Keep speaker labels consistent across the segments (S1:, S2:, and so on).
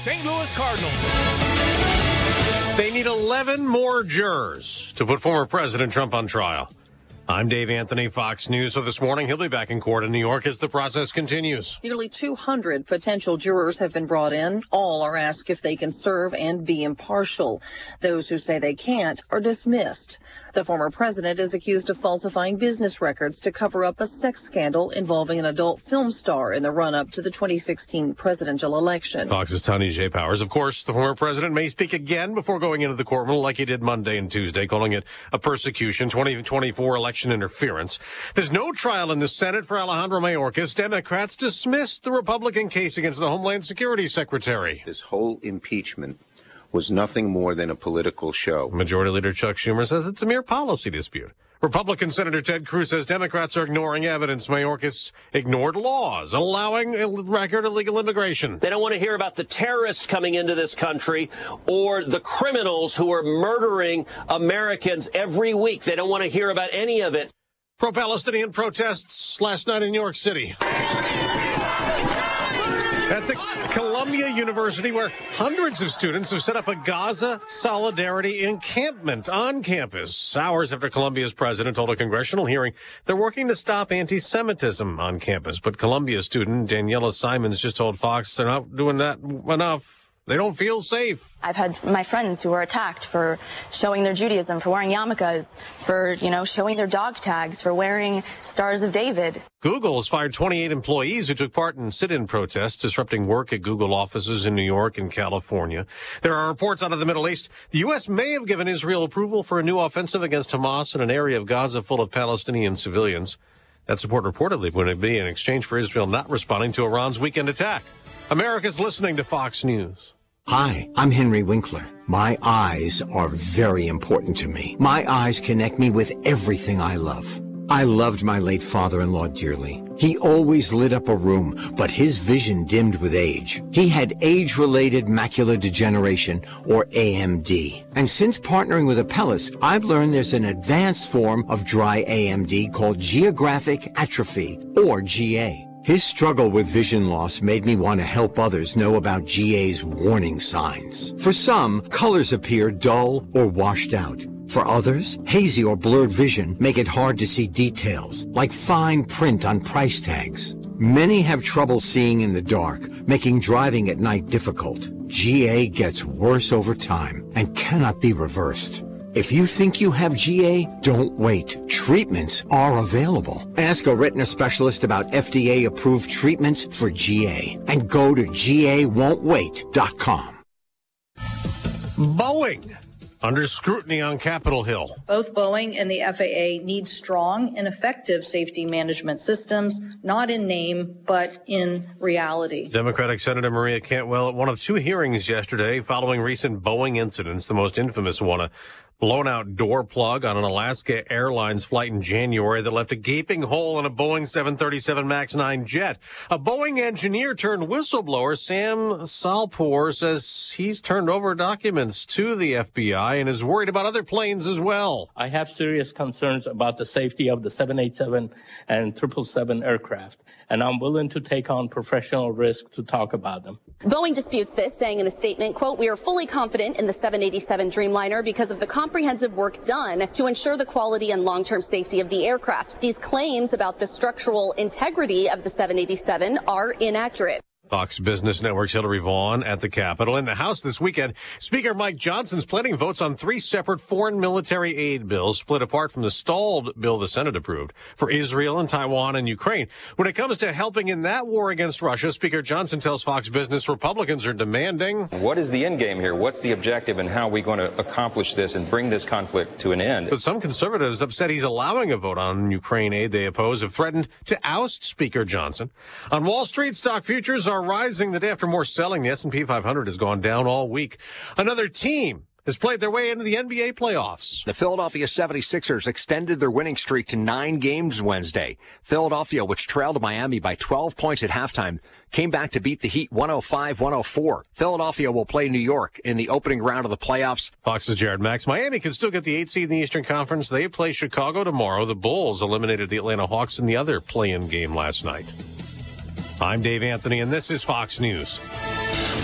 S1: St. Louis Cardinals.
S2: They need 11 more jurors to put former President Trump on trial. I'm Dave Anthony, Fox News. So this morning, he'll be back in court in New York as the process continues.
S3: Nearly 200 potential jurors have been brought in. All are asked if they can serve and be impartial. Those who say they can't are dismissed. The former president is accused of falsifying business records to cover up a sex scandal involving an adult film star in the run-up to the 2016 presidential election.
S2: Fox's Tony J. Powers. Of course, the former president may speak again before going into the courtroom like he did Monday and Tuesday, calling it a persecution 2024 election interference. There's no trial in the Senate for Alejandro Mayorkas. Democrats dismissed the Republican case against the Homeland Security Secretary.
S4: This whole impeachment was nothing more than a political show.
S2: Majority Leader Chuck Schumer says it's a mere policy dispute. Republican Senator Ted Cruz says Democrats are ignoring evidence Mayorkas ignored laws allowing record illegal immigration.
S5: They don't want to hear about the terrorists coming into this country or the criminals who are murdering Americans every week. They don't want to hear about any of it.
S2: Pro-Palestinian protests last night in New York City. That's at Columbia University, where hundreds of students have set up a Gaza solidarity encampment on campus. Hours after Columbia's president told a congressional hearing they're working to stop anti-Semitism on campus. But Columbia student Daniela Simons just told Fox they're not doing that enough. They don't feel safe.
S6: I've had my friends who were attacked for showing their Judaism, for wearing yarmulkes, for, showing their dog tags, for wearing Stars of David.
S2: Google has fired 28 employees who took part in sit-in protests disrupting work at Google offices in New York and California. There are reports out of the Middle East. The U.S. may have given Israel approval for a new offensive against Hamas in an area of Gaza full of Palestinian civilians. That support reportedly would be in exchange for Israel not responding to Iran's weekend attack. America's listening to Fox News.
S7: Hi, I'm Henry Winkler. My eyes are very important to me. My eyes connect me with everything I love. I loved my late father-in-law dearly. He always lit up a room, but his vision dimmed with age. He had age-related macular degeneration, or AMD. And since partnering with Apellis, I've learned there's an advanced form of dry AMD called geographic atrophy, or GA. His struggle with vision loss made me want to help others know about GA's warning signs. For some, colors appear dull or washed out. For others, hazy or blurred vision make it hard to see details, like fine print on price tags. Many have trouble seeing in the dark, making driving at night difficult. GA gets worse over time and cannot be reversed. If you think you have GA, don't wait. Treatments are available. Ask a retina specialist about FDA-approved treatments for GA and go to GAWon'tWait.com.
S2: Boeing under scrutiny on Capitol Hill.
S8: Both Boeing and the FAA need strong and effective safety management systems, not in name, but in reality.
S2: Democratic Senator Maria Cantwell at one of two hearings yesterday following recent Boeing incidents, the most infamous one, a blown-out door plug on an Alaska Airlines flight in January that left a gaping hole in a Boeing 737 MAX 9 jet. A Boeing engineer turned whistleblower, Sam Salpour, says he's turned over documents to the FBI and is worried about other planes as well.
S9: I have serious concerns about the safety of the 787 and 777 aircraft, and I'm willing to take on professional risk to talk about them.
S10: Boeing disputes this, saying in a statement, quote, "We are fully confident in the 787 Dreamliner because of the comprehensive work done to ensure the quality and long-term safety of the aircraft. These claims about the structural integrity of the 787 are inaccurate."
S2: Fox Business Network's Hillary Vaughn at the Capitol. In the House this weekend, Speaker Mike Johnson's planning votes on three separate foreign military aid bills split apart from the stalled bill the Senate approved for Israel and Taiwan and Ukraine. When it comes to helping in that war against Russia, Speaker Johnson tells Fox Business Republicans are demanding.
S11: What is the end game here? What's the objective, and how are we going to accomplish this and bring this conflict to an end?
S2: But some conservatives upset he's allowing a vote on Ukraine aid they oppose have threatened to oust Speaker Johnson. On Wall Street, stock futures are rising the day after more selling. The S&P 500 has gone down all week. Another team has played their way into the NBA playoffs.
S12: The Philadelphia 76ers extended their winning streak to 9 games Wednesday. Philadelphia, which trailed Miami by 12 points at halftime, came back to beat the Heat 105-104. Philadelphia will play New York in the opening round of the playoffs.
S2: Fox's Jared Max. Miami can still get the 8th seed in the Eastern Conference. They play Chicago tomorrow. The Bulls eliminated the Atlanta Hawks in the other play-in game last night. I'm Dave Anthony, and this is Fox News.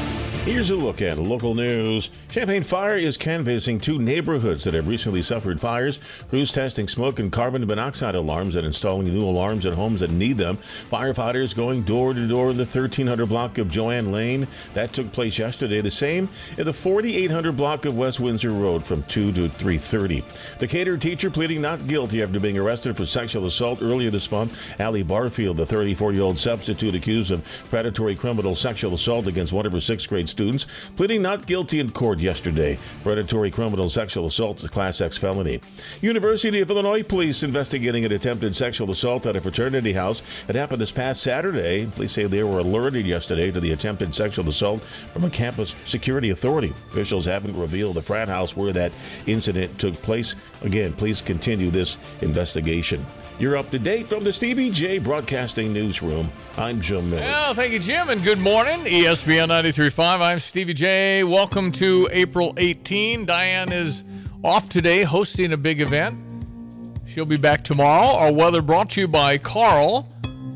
S1: Here's a look at local news. Champaign Fire is canvassing 2 neighborhoods that have recently suffered fires. Crews testing smoke and carbon monoxide alarms and installing new alarms in homes that need them. Firefighters going door to door in the 1300 block of Joanne Lane. That took place yesterday. The same in the 4800 block of West Windsor Road from 2 to 3:30. Decatur teacher pleading not guilty after being arrested for sexual assault earlier this month. Allie Barfield, the 34-year-old substitute accused of predatory criminal sexual assault against one of her 6th grade students, pleading not guilty in court yesterday. Predatory criminal sexual assault is a Class X felony. University of Illinois police investigating an attempted sexual assault at a fraternity house. It happened this past Saturday. Police say they were alerted yesterday to the attempted sexual assault from a campus security authority. Officials haven't revealed the frat house where that incident took place. Again, please continue this investigation. You're up to date from the Stevie J Broadcasting Newsroom. I'm Jim Miller.
S13: Well, thank you, Jim, and good morning. ESPN 93.5. I'm Stevie J. Welcome to April 18. Diane is off today hosting a big event. She'll be back tomorrow. Our weather brought to you by Carl.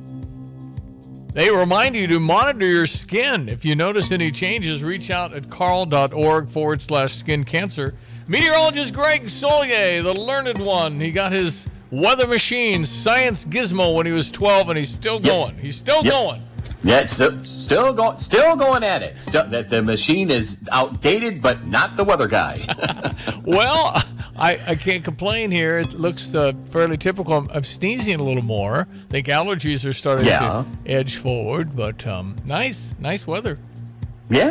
S13: They remind you to monitor your skin. If you notice any changes, reach out at carl.org/skin cancer. Meteorologist Greg Solier, the learned one. He got his weather machine, Science Gizmo, when he was 12, and he's still going. He's still going.
S14: Yeah, still going at it. That the machine is outdated, but not the weather guy.
S13: Well, I can't complain here. It looks fairly typical. I'm sneezing a little more. I think allergies are starting to edge forward, but nice weather.
S14: Yeah,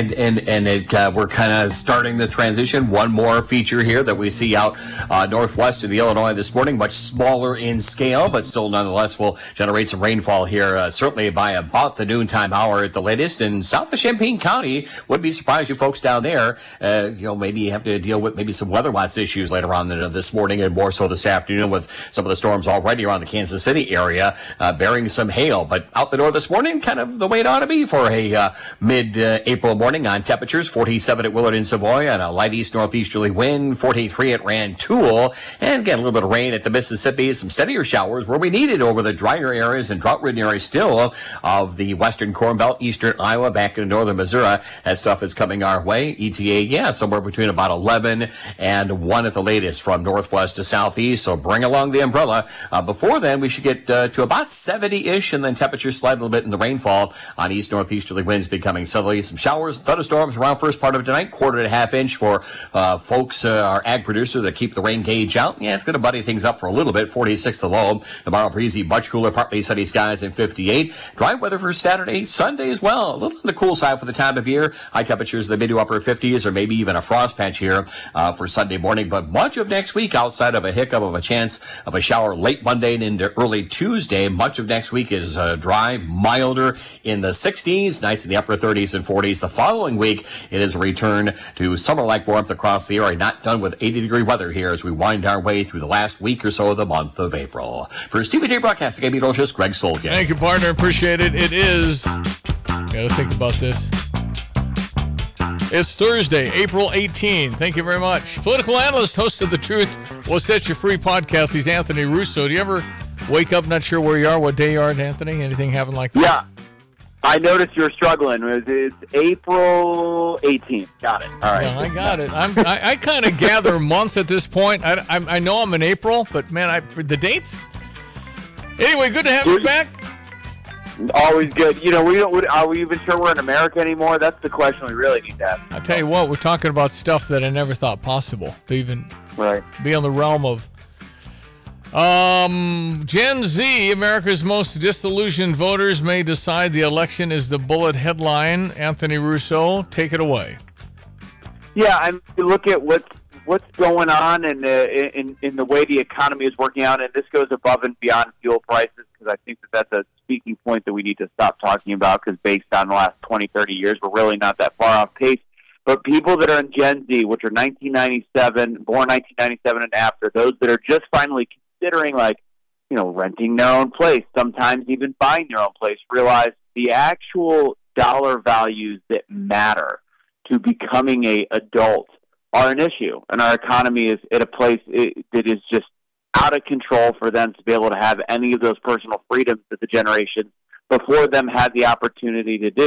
S14: and we're kind of starting the transition. One more feature here that we see out northwest of the Illinois this morning, much smaller in scale, but still nonetheless will generate some rainfall here, certainly by about the noontime hour at the latest. And south of Champaign County, wouldn't be surprised you folks down there, maybe you have to deal with maybe some weather-wise issues later on this morning and more so this afternoon with some of the storms already around the Kansas City area bearing some hail. But out the door this morning, kind of the way it ought to be for a April morning on temperatures. 47 at Willard and Savoy and a light east-northeasterly wind. 43 at Rantoul. And again, a little bit of rain at the Mississippi. Some steadier showers where we need it over the drier areas and drought-ridden areas still of the western Corn Belt, eastern Iowa, back into northern Missouri. That stuff is coming our way. ETA, somewhere between about 11 and 1 at the latest from northwest to southeast. So bring along the umbrella. Before then, we should get to about 70-ish, and then temperatures slide a little bit in the rainfall on east-northeasterly winds becoming southerly. Some showers, thunderstorms around first part of tonight, 1/4 to 1/2 inch for folks, our ag producer that keep the rain gauge out. Yeah, it's going to buddy things up for a little bit. 46 the low. Tomorrow breezy, much cooler, partly sunny skies and 58. Dry weather for Saturday, Sunday as well. A little on the cool side for the time of year. High temperatures in the mid to upper 50s, or maybe even a frost patch here for Sunday morning. But much of next week, outside of a hiccup of a chance of a shower late Monday and into early Tuesday, much of next week is dry, milder in the 60s, nights in the upper 30s and 40s. The following week, it is a return to summer-like warmth across the area. Not done with 80-degree weather here as we wind our way through the last week or so of the month of April. For Stevie J Broadcasting, I'm meteorologist Greg Solgen.
S13: Thank you, partner. Appreciate it. It is. Got to think about this. It's Thursday, April 18. Thank you very much. Political analyst, host of The Truth will set you free podcast. He's Anthony Russo. Do you ever wake up not sure where you are, what day you are, Anthony? Anything happen like that?
S15: Yeah. I noticed you were struggling. It's April 18th. Got it. All right.
S13: Yeah, I got it. I kind of gather months at this point. I know I'm in April, but man, for the dates. Anyway, good to have you back.
S15: Always good. You know, are we even sure we're in America anymore? That's the question we really need to ask.
S13: I'll tell you what, we're talking about stuff that I never thought possible to even be on the realm of. Gen Z, America's most disillusioned voters may decide the election is the bullet headline. Anthony Russo, take it away.
S15: Yeah, I mean, look at what's going on in the way the economy is working out, and this goes above and beyond fuel prices, because I think that's a speaking point that we need to stop talking about, because based on the last 20, 30 years, we're really not that far off pace. But people that are in Gen Z, which are 1997, born 1997 and after, those that are just finally considering, renting their own place, sometimes even buying their own place, realize the actual dollar values that matter to becoming a adult are an issue. And our economy is at a place that is just out of control for them to be able to have any of those personal freedoms that the generation before them had the opportunity to do.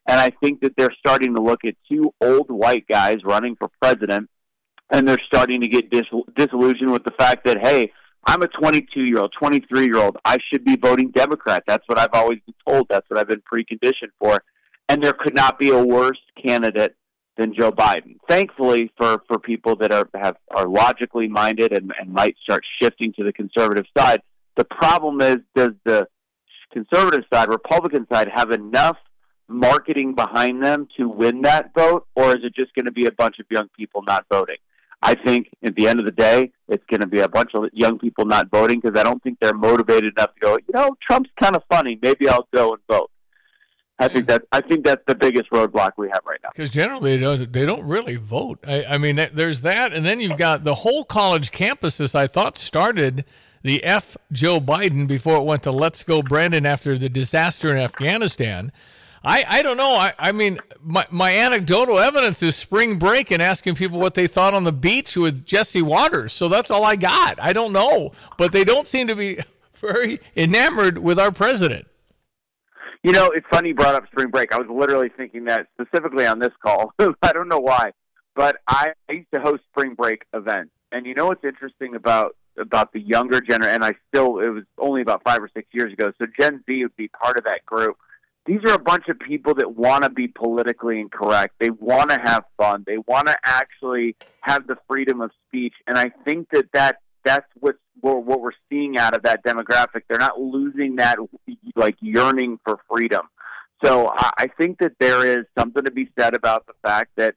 S15: And I think that they're starting to look at two old white guys running for president, and they're starting to get disillusioned with the fact that, hey, I'm a 22-year-old, 23-year-old. I should be voting Democrat. That's what I've always been told. That's what I've been preconditioned for. And there could not be a worse candidate than Joe Biden. Thankfully, for people that are logically minded and might start shifting to the conservative side, the problem is, does the conservative side, Republican side, have enough marketing behind them to win that vote, or is it just going to be a bunch of young people not voting? I think at the end of the day, it's going to be a bunch of young people not voting because I don't think they're motivated enough to go, Trump's kind of funny. Maybe I'll go and vote. I think that's the biggest roadblock we have right now.
S13: Because generally they don't really vote. I mean, there's that, and then you've got the whole college campuses. I thought started the F Joe Biden before it went to Let's Go Brandon after the disaster in Afghanistan. I don't know. I mean, my anecdotal evidence is spring break and asking people what they thought on the beach with Jesse Waters. So that's all I got. I don't know, but they don't seem to be very enamored with our president.
S15: It's funny you brought up spring break. I was literally thinking that specifically on this call. I don't know why, but I used to host spring break events. And you know what's interesting about the younger generation, and it was only about 5 or 6 years ago, so Gen Z would be part of that group. These are a bunch of people that want to be politically incorrect. They want to have fun. They want to actually have the freedom of speech. And I think that's what we're seeing out of that demographic. They're not losing that yearning for freedom. So I think that there is something to be said about the fact that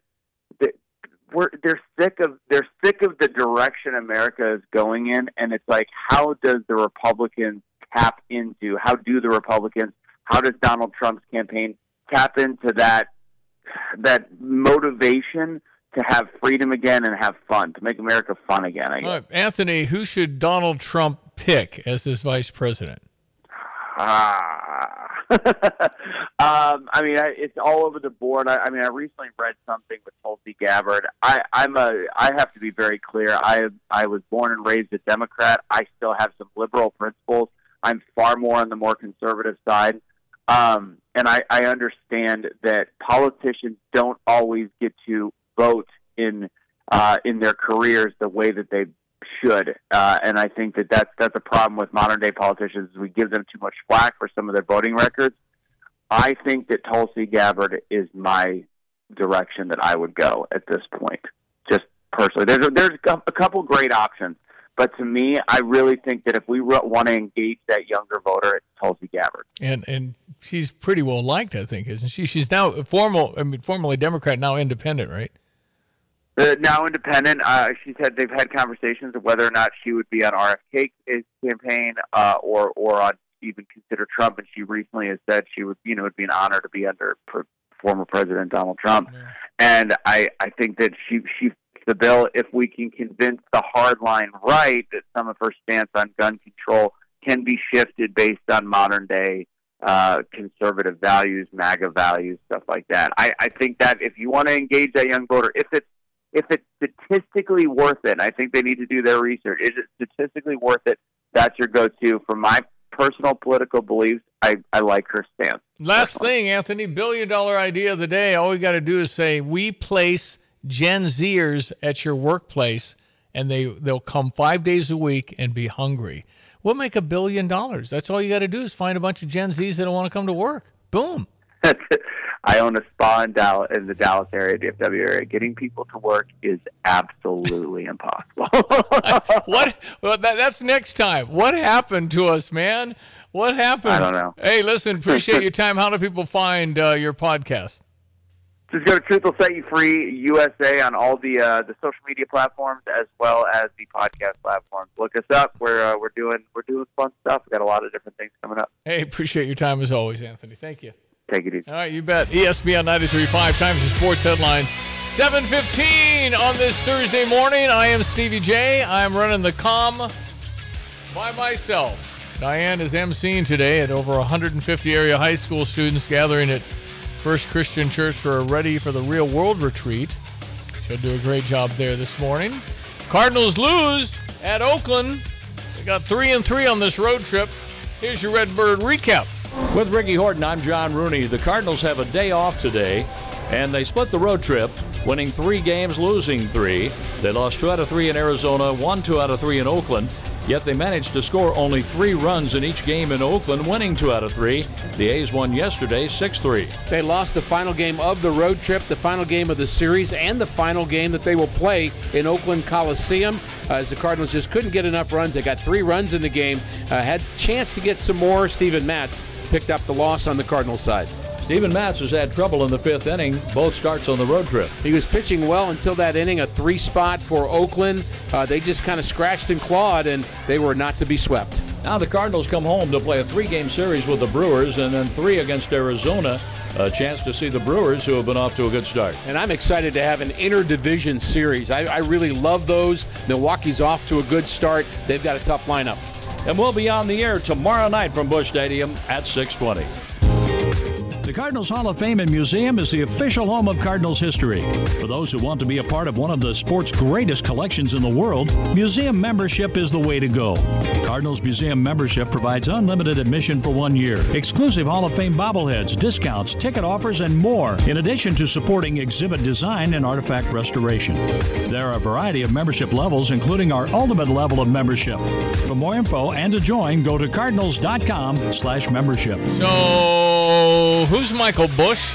S15: they're sick of the direction America is going in, and it's like, how does the Republicans tap into? How does Donald Trump's campaign tap into that motivation to have freedom again and have fun, to make America fun again, I guess.
S13: All right, Anthony, who should Donald Trump pick as his vice president?
S15: It's all over the board. I recently read something with Tulsi Gabbard. I have to be very clear. I was born and raised a Democrat. I still have some liberal principles. I'm far more on the more conservative side. And I understand that politicians don't always get to vote in their careers the way that they should. And I think that's a problem with modern day politicians. Is we give them too much flack for some of their voting records. I think that Tulsi Gabbard is my direction that I would go at this point, just personally. There's a couple great options. But to me, I really think that if we want to engage that younger voter, it's Tulsi Gabbard. And she's pretty well liked, I think, isn't she? She's now formerly Democrat, now independent, right? Now independent. She said they've had conversations of whether or not she would be on RFK's campaign or on even consider Trump. And she recently has said she would, it would be an honor to be under former President Donald Trump. Yeah. And I think that she the bill if we can convince the hardline right that some of her stance on gun control can be shifted based on modern day conservative values, MAGA values, stuff like that. I think that if you want to engage that young voter, if it's statistically worth it, I think they need to do their research. Is it statistically worth it? That's your go-to. For my personal political beliefs, I like her stance. Last thing, Anthony, $1 billion idea of the day. All we got to do is say, we place Gen Zers at your workplace, and they'll come 5 days a week and be hungry. We'll make $1 billion. That's all you got to do is find a bunch of Gen Zs that don't want to come to work. Boom. I own a spa in the Dallas area, DFW area. Getting people to work is absolutely impossible. That's next time. What happened to us, man? What happened? I don't know. Hey, listen, appreciate your time. How do people find your podcast? Just go to Truth Will Set You Free USA on all the social media platforms as well as the podcast platforms. Look us up. We're doing fun stuff. We got a lot of different things coming up. Hey, appreciate your time as always, Anthony. Thank you. Take it easy. All right, you bet. ESPN 93.5 Times and Sports Headlines. 7:15 on this Thursday morning. I am Stevie J. I'm running the comm by myself. Diane is emceeing today at over 150 area high school students gathering at First Christian Church for a Ready for the Real World retreat. She'll do a great job there this morning. Cardinals lose at Oakland. They got 3-3 on this road trip. Here's your Redbird recap.
S16: With Ricky Horton, I'm John Rooney. The Cardinals have a day off today, and they split the road trip, winning 3 games, losing 3. They lost 2 out of 3 in Arizona, won 2 out of 3 in Oakland, yet they managed to score only 3 runs in each game in Oakland, winning 2 out of 3. The A's won yesterday 6-3.
S17: They lost the final game of the road trip, the final game of the series, and the final game that they will play in Oakland Coliseum. As the Cardinals just couldn't get enough runs. They got 3 runs in the game, had a chance to get some more. Steven Matz picked up the loss on the Cardinals side.
S16: Steven Matz has had trouble in the 5th inning, both starts on the road trip.
S17: He was pitching well until that inning, a 3 spot for Oakland. They just kind of scratched and clawed, and they were not to be swept.
S16: Now the Cardinals come home to play a 3-game series with the Brewers, and then 3 against Arizona. A chance to see the Brewers, who have been off to a good start.
S17: And I'm excited to have an interdivision series. I really love those. Milwaukee's off to a good start. They've got a tough lineup.
S16: And we'll be on the air tomorrow night from Busch Stadium at 6:20.
S18: The Cardinals Hall of Fame and Museum is the official home of Cardinals history. For those who want to be a part of one of the sport's greatest collections in the world, museum membership is the way to go. Cardinals Museum membership provides unlimited admission for 1 year, exclusive Hall of Fame bobbleheads, discounts, ticket offers, and more, in addition to supporting exhibit design and artifact restoration. There are a variety of membership levels, including our ultimate level of membership. For more info and to join, go to cardinals.com/membership.
S13: So, who's Michael Busch?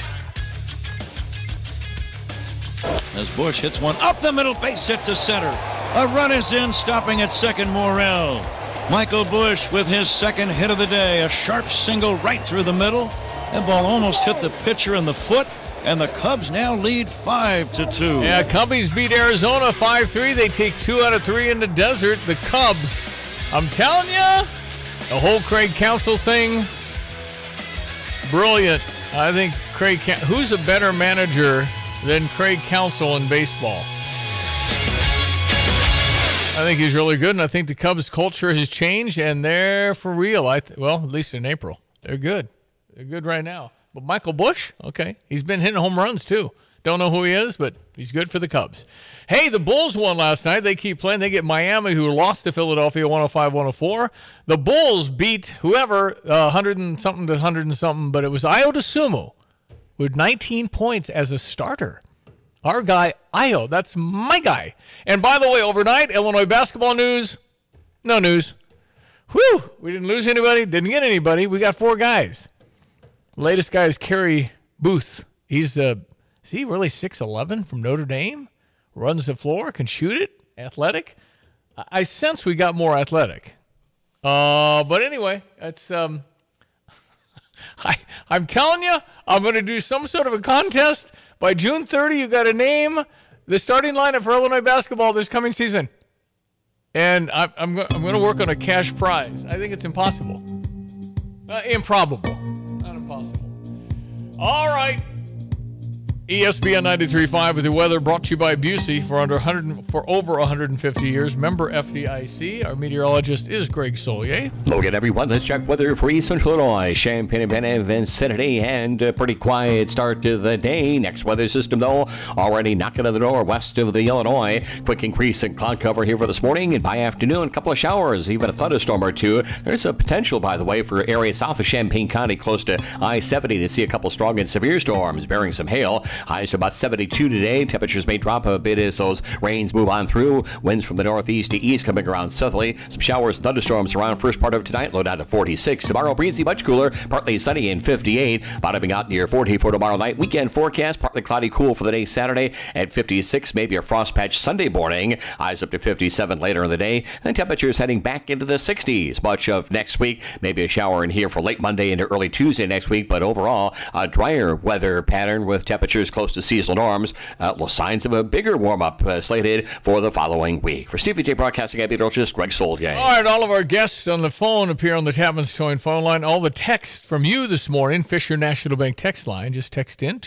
S19: As Busch hits one up the middle, base hit to center. A run is in, stopping at second, Morel. Michael Busch with his second hit of the day. A sharp single right through the middle. That ball almost hit the pitcher in the foot, and the Cubs now lead 5-2.
S13: Yeah, Cubbies beat Arizona 5-3. They take 2 out of 3 in the desert. The Cubs, I'm telling you, the whole Craig Counsell thing, brilliant. I think who's a better manager than Craig Counsell in baseball? I think he's really good, and I think the Cubs' culture has changed, and they're for real. Well, at least in April. They're good. They're good right now. But Michael Busch, okay, he's been hitting home runs too. Don't know who he is, but he's good for the Cubs. Hey, the Bulls won last night. They keep playing. They get Miami, who lost to Philadelphia 105-104. The Bulls beat whoever 100 and something to 100 and something, but it was Ayo Dosunmu with 19 points as a starter. Our guy, Ayo, that's my guy. And by the way, overnight, Illinois basketball news, no news. Whew, we didn't lose anybody, didn't get anybody. We got 4 guys. The latest guy is Kerry Booth. Is he really 6'11" from Notre Dame? Runs the floor, can shoot it, athletic. I sense we got more athletic. But anyway, it's I'm telling you, I'm going to do some sort of a contest. By June 30, you got to name the starting lineup for Illinois basketball this coming season. And I'm going to work on a cash prize. I think it's impossible. Improbable. Not impossible. All right. ESPN 93.5 with the weather, brought to you by Busey for over 150 years. Member FDIC. Our meteorologist is Greg Solier.
S14: Logan, everyone, let's check weather for East Central Illinois, Champaign-Urbana, Vicinity, and a pretty quiet start to the day. Next weather system, though, already knocking on the door west of the Illinois. Quick increase in cloud cover here for this morning, and by afternoon, a couple of showers, even a thunderstorm or two. There's a potential, by the way, for areas south of Champaign County, close to I-70, to see a couple strong and severe storms bearing some hail. Highs to about 72 today. Temperatures may drop a bit as those rains move on through. Winds from the northeast to east coming around southerly. Some showers and thunderstorms around first part of tonight. Low down to 46. Tomorrow, breezy, much cooler. Partly sunny and 58. Bottoming out near 40 for tomorrow night. Weekend forecast. Partly cloudy, cool for the day Saturday at 56. Maybe a frost patch Sunday morning. Highs up to 57 later in the day. And temperatures heading back into the 60s. Much of next week. Maybe a shower in here for late Monday into early Tuesday next week. But overall, a drier weather pattern with temperatures close to seasonal norms. Signs of a bigger warm-up slated for the following week. For Stevie J Broadcasting, I'm meteorologist Greg Solier.
S13: All right, all of our guests on the phone appear on the Tapman's Towing phone line. All the text from you this morning, Fisher National Bank text line. Just text in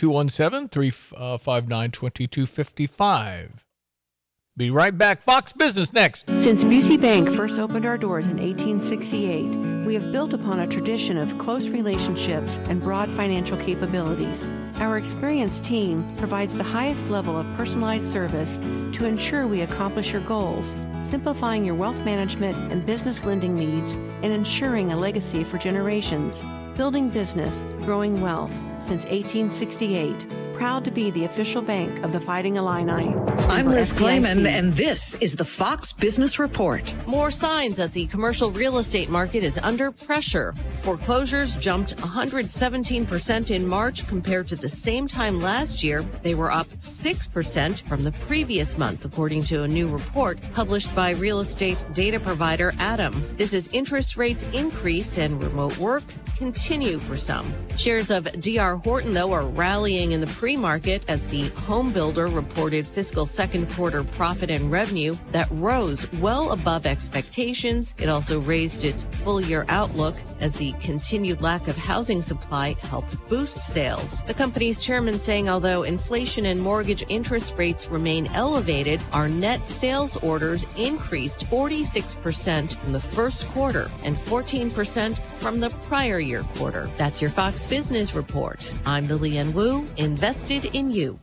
S13: 217-359-2255. Be right back. Fox Business next.
S20: Since Busey Bank first opened our doors in 1868, we have built upon a tradition of close relationships and broad financial capabilities. Our experienced team provides the highest level of personalized service to ensure we accomplish your goals, simplifying your wealth management and business lending needs and ensuring a legacy for generations. building business, growing wealth since 1868. Proud to be the official bank of the Fighting Illini.
S21: I'm Liz Clayman, and this is the Fox Business Report.
S22: More signs that the commercial real estate market is under pressure. Foreclosures jumped 117% in March compared to the same time last year. They were up 6% from the previous month, according to a new report published by real estate data provider Adam. This as interest rates increase and remote work continue for some. Shares of D.R. Horton, though, are rallying in the pre-market as the home builder reported fiscal second quarter profit and revenue that rose well above expectations. It also raised its full year outlook as the continued lack of housing supply helped boost sales. The company's chairman saying although inflation and mortgage interest rates remain elevated, our net sales orders increased 46% from the first quarter and 14% from the prior year quarter. That's your Fox Business Report. I'm Lilian Wu, invested in you.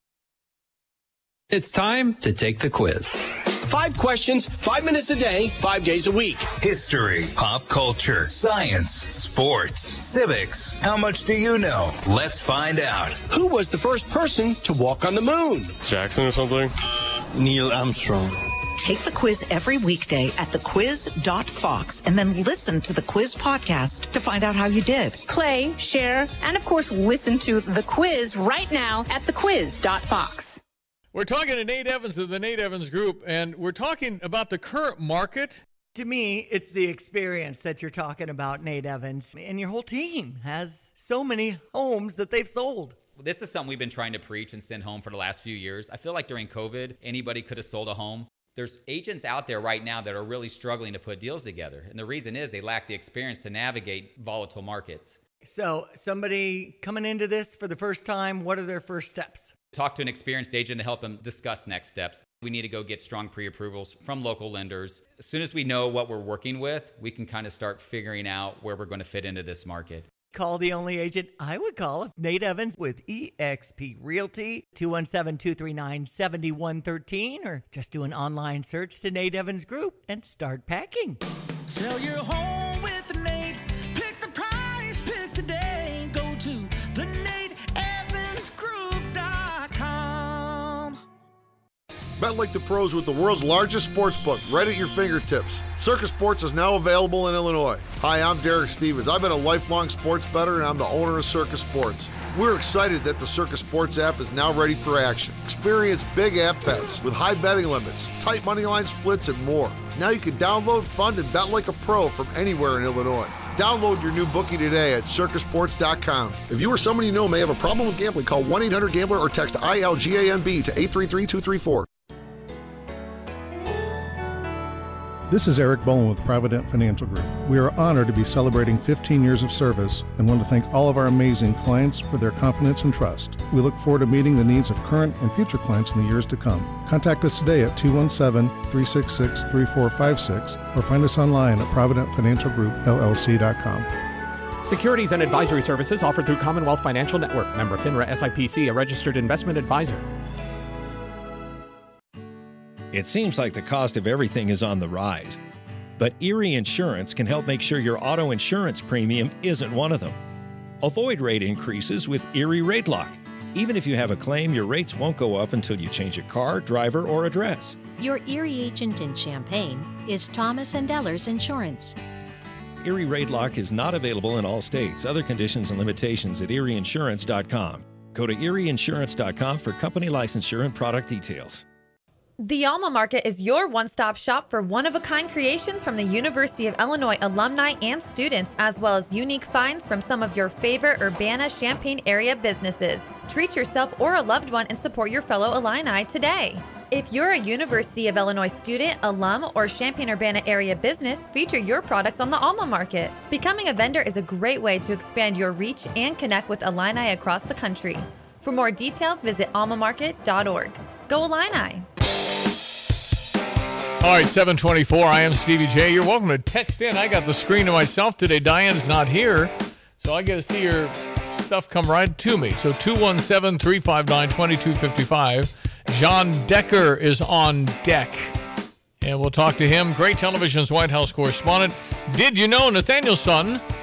S23: It's time to take the quiz. 5 questions, 5 minutes a day, 5 days a week.
S24: History, pop culture, science, sports, civics. How much do you know? Let's find out.
S23: Who was the first person to walk on the moon?
S2: Jackson or something?
S24: Neil Armstrong.
S21: Take the quiz every weekday at thequiz.fox and then listen to the quiz podcast to find out how you did.
S25: Play, share, and of course, listen to the quiz right now at thequiz.fox.
S13: We're talking to Nate Evans of the Nate Evans Group, and we're talking about the current market.
S26: To me, it's the experience that you're talking about, Nate Evans. And your whole team has so many homes that they've sold.
S27: Well, this is something we've been trying to preach and send home for the last few years. I feel like during COVID, anybody could have sold a home. There's agents out there right now that are really struggling to put deals together. And the reason is they lack the experience to navigate volatile markets.
S26: So somebody coming into this for the first time, what are their first steps?
S27: Talk to an experienced agent to help them discuss next steps. We need to go get strong pre-approvals from local lenders. As soon as we know what we're working with, we can kind of start figuring out where we're going to fit into this market.
S26: Call the only agent I would call, Nate Evans with eXp Realty, 217-239-7113, or just do an online search to Nate Evans Group and start packing.
S28: Sell your home with Nate. Pick the price, pick the day. Go to theNateEvansGroup.com.
S29: Bet like the pros with the world's largest sports book right at your fingertips. Circus Sports is now available in Illinois. Hi, I'm Derek Stevens. I've been a lifelong sports bettor, and I'm the owner of Circus Sports. We're excited that the Circus Sports app is now ready for action. Experience big app bets with high betting limits, tight money line splits, and more. Now you can download, fund, and bet like a pro from anywhere in Illinois. Download your new bookie today at circusports.com. If you or someone you know may have a problem with gambling, call 1-800-GAMBLER or text ILGAMB to 833-234.
S30: This is Eric Bowen with Provident Financial Group. We are honored to be celebrating 15 years of service and want to thank all of our amazing clients for their confidence and trust. We look forward to meeting the needs of current and future clients in the years to come. Contact us today at 217-366-3456 or find us online at providentfinancialgroupllc.com.
S31: Securities and advisory services offered through Commonwealth Financial Network. Member FINRA SIPC, a registered investment advisor.
S32: It seems like the cost of everything is on the rise, but Erie Insurance can help make sure your auto insurance premium isn't one of them. Avoid rate increases with Erie Rate Lock. Even if you have a claim, your rates won't go up until you change a car, driver, or address.
S33: Your Erie agent in Champaign is Thomas & Ellers Insurance.
S32: Erie Rate Lock is not available in all states. Other conditions and limitations at erieinsurance.com. Go to erieinsurance.com for company licensure and product details.
S34: The Alma Market is your one-stop shop for one-of-a-kind creations from the University of Illinois alumni and students, as well as unique finds from some of your favorite Urbana-Champaign area businesses. Treat yourself or a loved one and support your fellow Illini today. If you're a University of Illinois student, alum, or Champaign-Urbana area business, feature your products on the Alma Market. Becoming a vendor is a great way to expand your reach and connect with Illini across the country. For more details, visit almamarket.org. Go Illini!
S13: All right, 724. I am Stevie J. You're welcome to text in. I got the screen to myself today. Diane's not here, so I get to see your stuff come right to me. So 217-359-2255. John Decker is on deck, and we'll talk to him. Great Television's White House correspondent. Did you know Nathaniel's son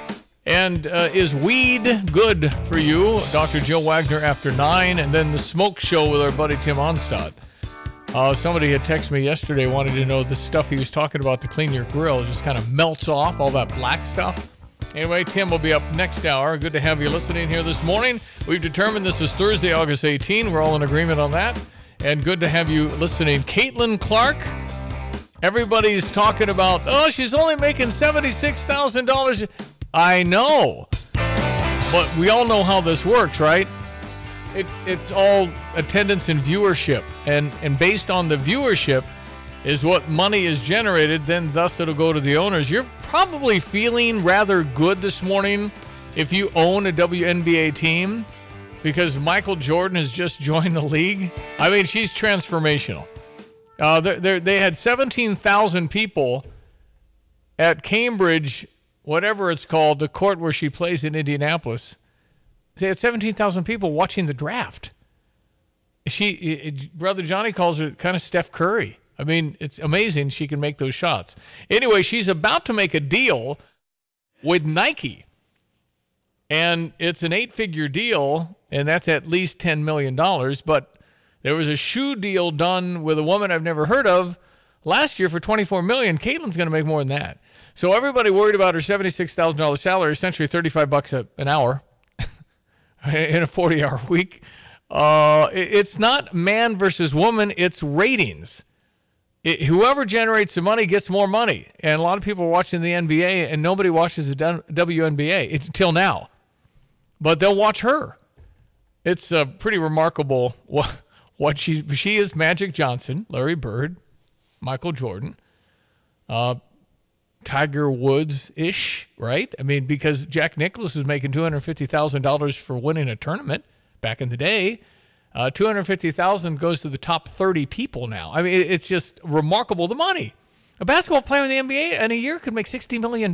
S13: And is weed good for you? Dr. Jill Wagner after 9, and then the smoke show with our buddy Tim Onstad. Somebody had texted me yesterday, wanted to know the stuff he was talking about to clean your grill just kind of melts off, all that black stuff. Anyway, Tim will be up next hour. Good to have you listening here this morning. We've determined this is Thursday, August 18. We're all in agreement on that. And good to have you listening. Caitlin Clark, everybody's talking about, oh, she's only making $76,000. I know. But we all know how this works, right? It's all attendance and viewership. And based on the viewership is what money is generated, then thus it'll go to the owners. You're probably feeling rather good this morning if you own a WNBA team because Michael Jordan has just joined the league. I mean, she's transformational. They had 17,000 people at Cambridge, whatever it's called, the court where she plays in Indianapolis. They had 17,000 people watching the draft. Brother Johnny calls her kind of Steph Curry. I mean, it's amazing she can make those shots. Anyway, she's about to make a deal with Nike. And it's an 8-figure deal, and that's at least $10 million. But there was a shoe deal done with a woman I've never heard of last year for $24 million. Caitlin's going to make more than that. So everybody worried about her $76,000 salary, essentially $35 an hour in a 40-hour week. It's not man versus woman. It's ratings. Whoever generates the money gets more money. And a lot of people are watching the NBA, and nobody watches the WNBA until now. But they'll watch her. It's pretty remarkable what she is. Magic Johnson, Larry Bird, Michael Jordan, Tiger Woods-ish, right? I mean, because Jack Nicklaus was making $250,000 for winning a tournament back in the day. $250,000 goes to the top 30 people now. I mean, it's just remarkable, the money. A basketball player in the NBA in a year could make $60 million.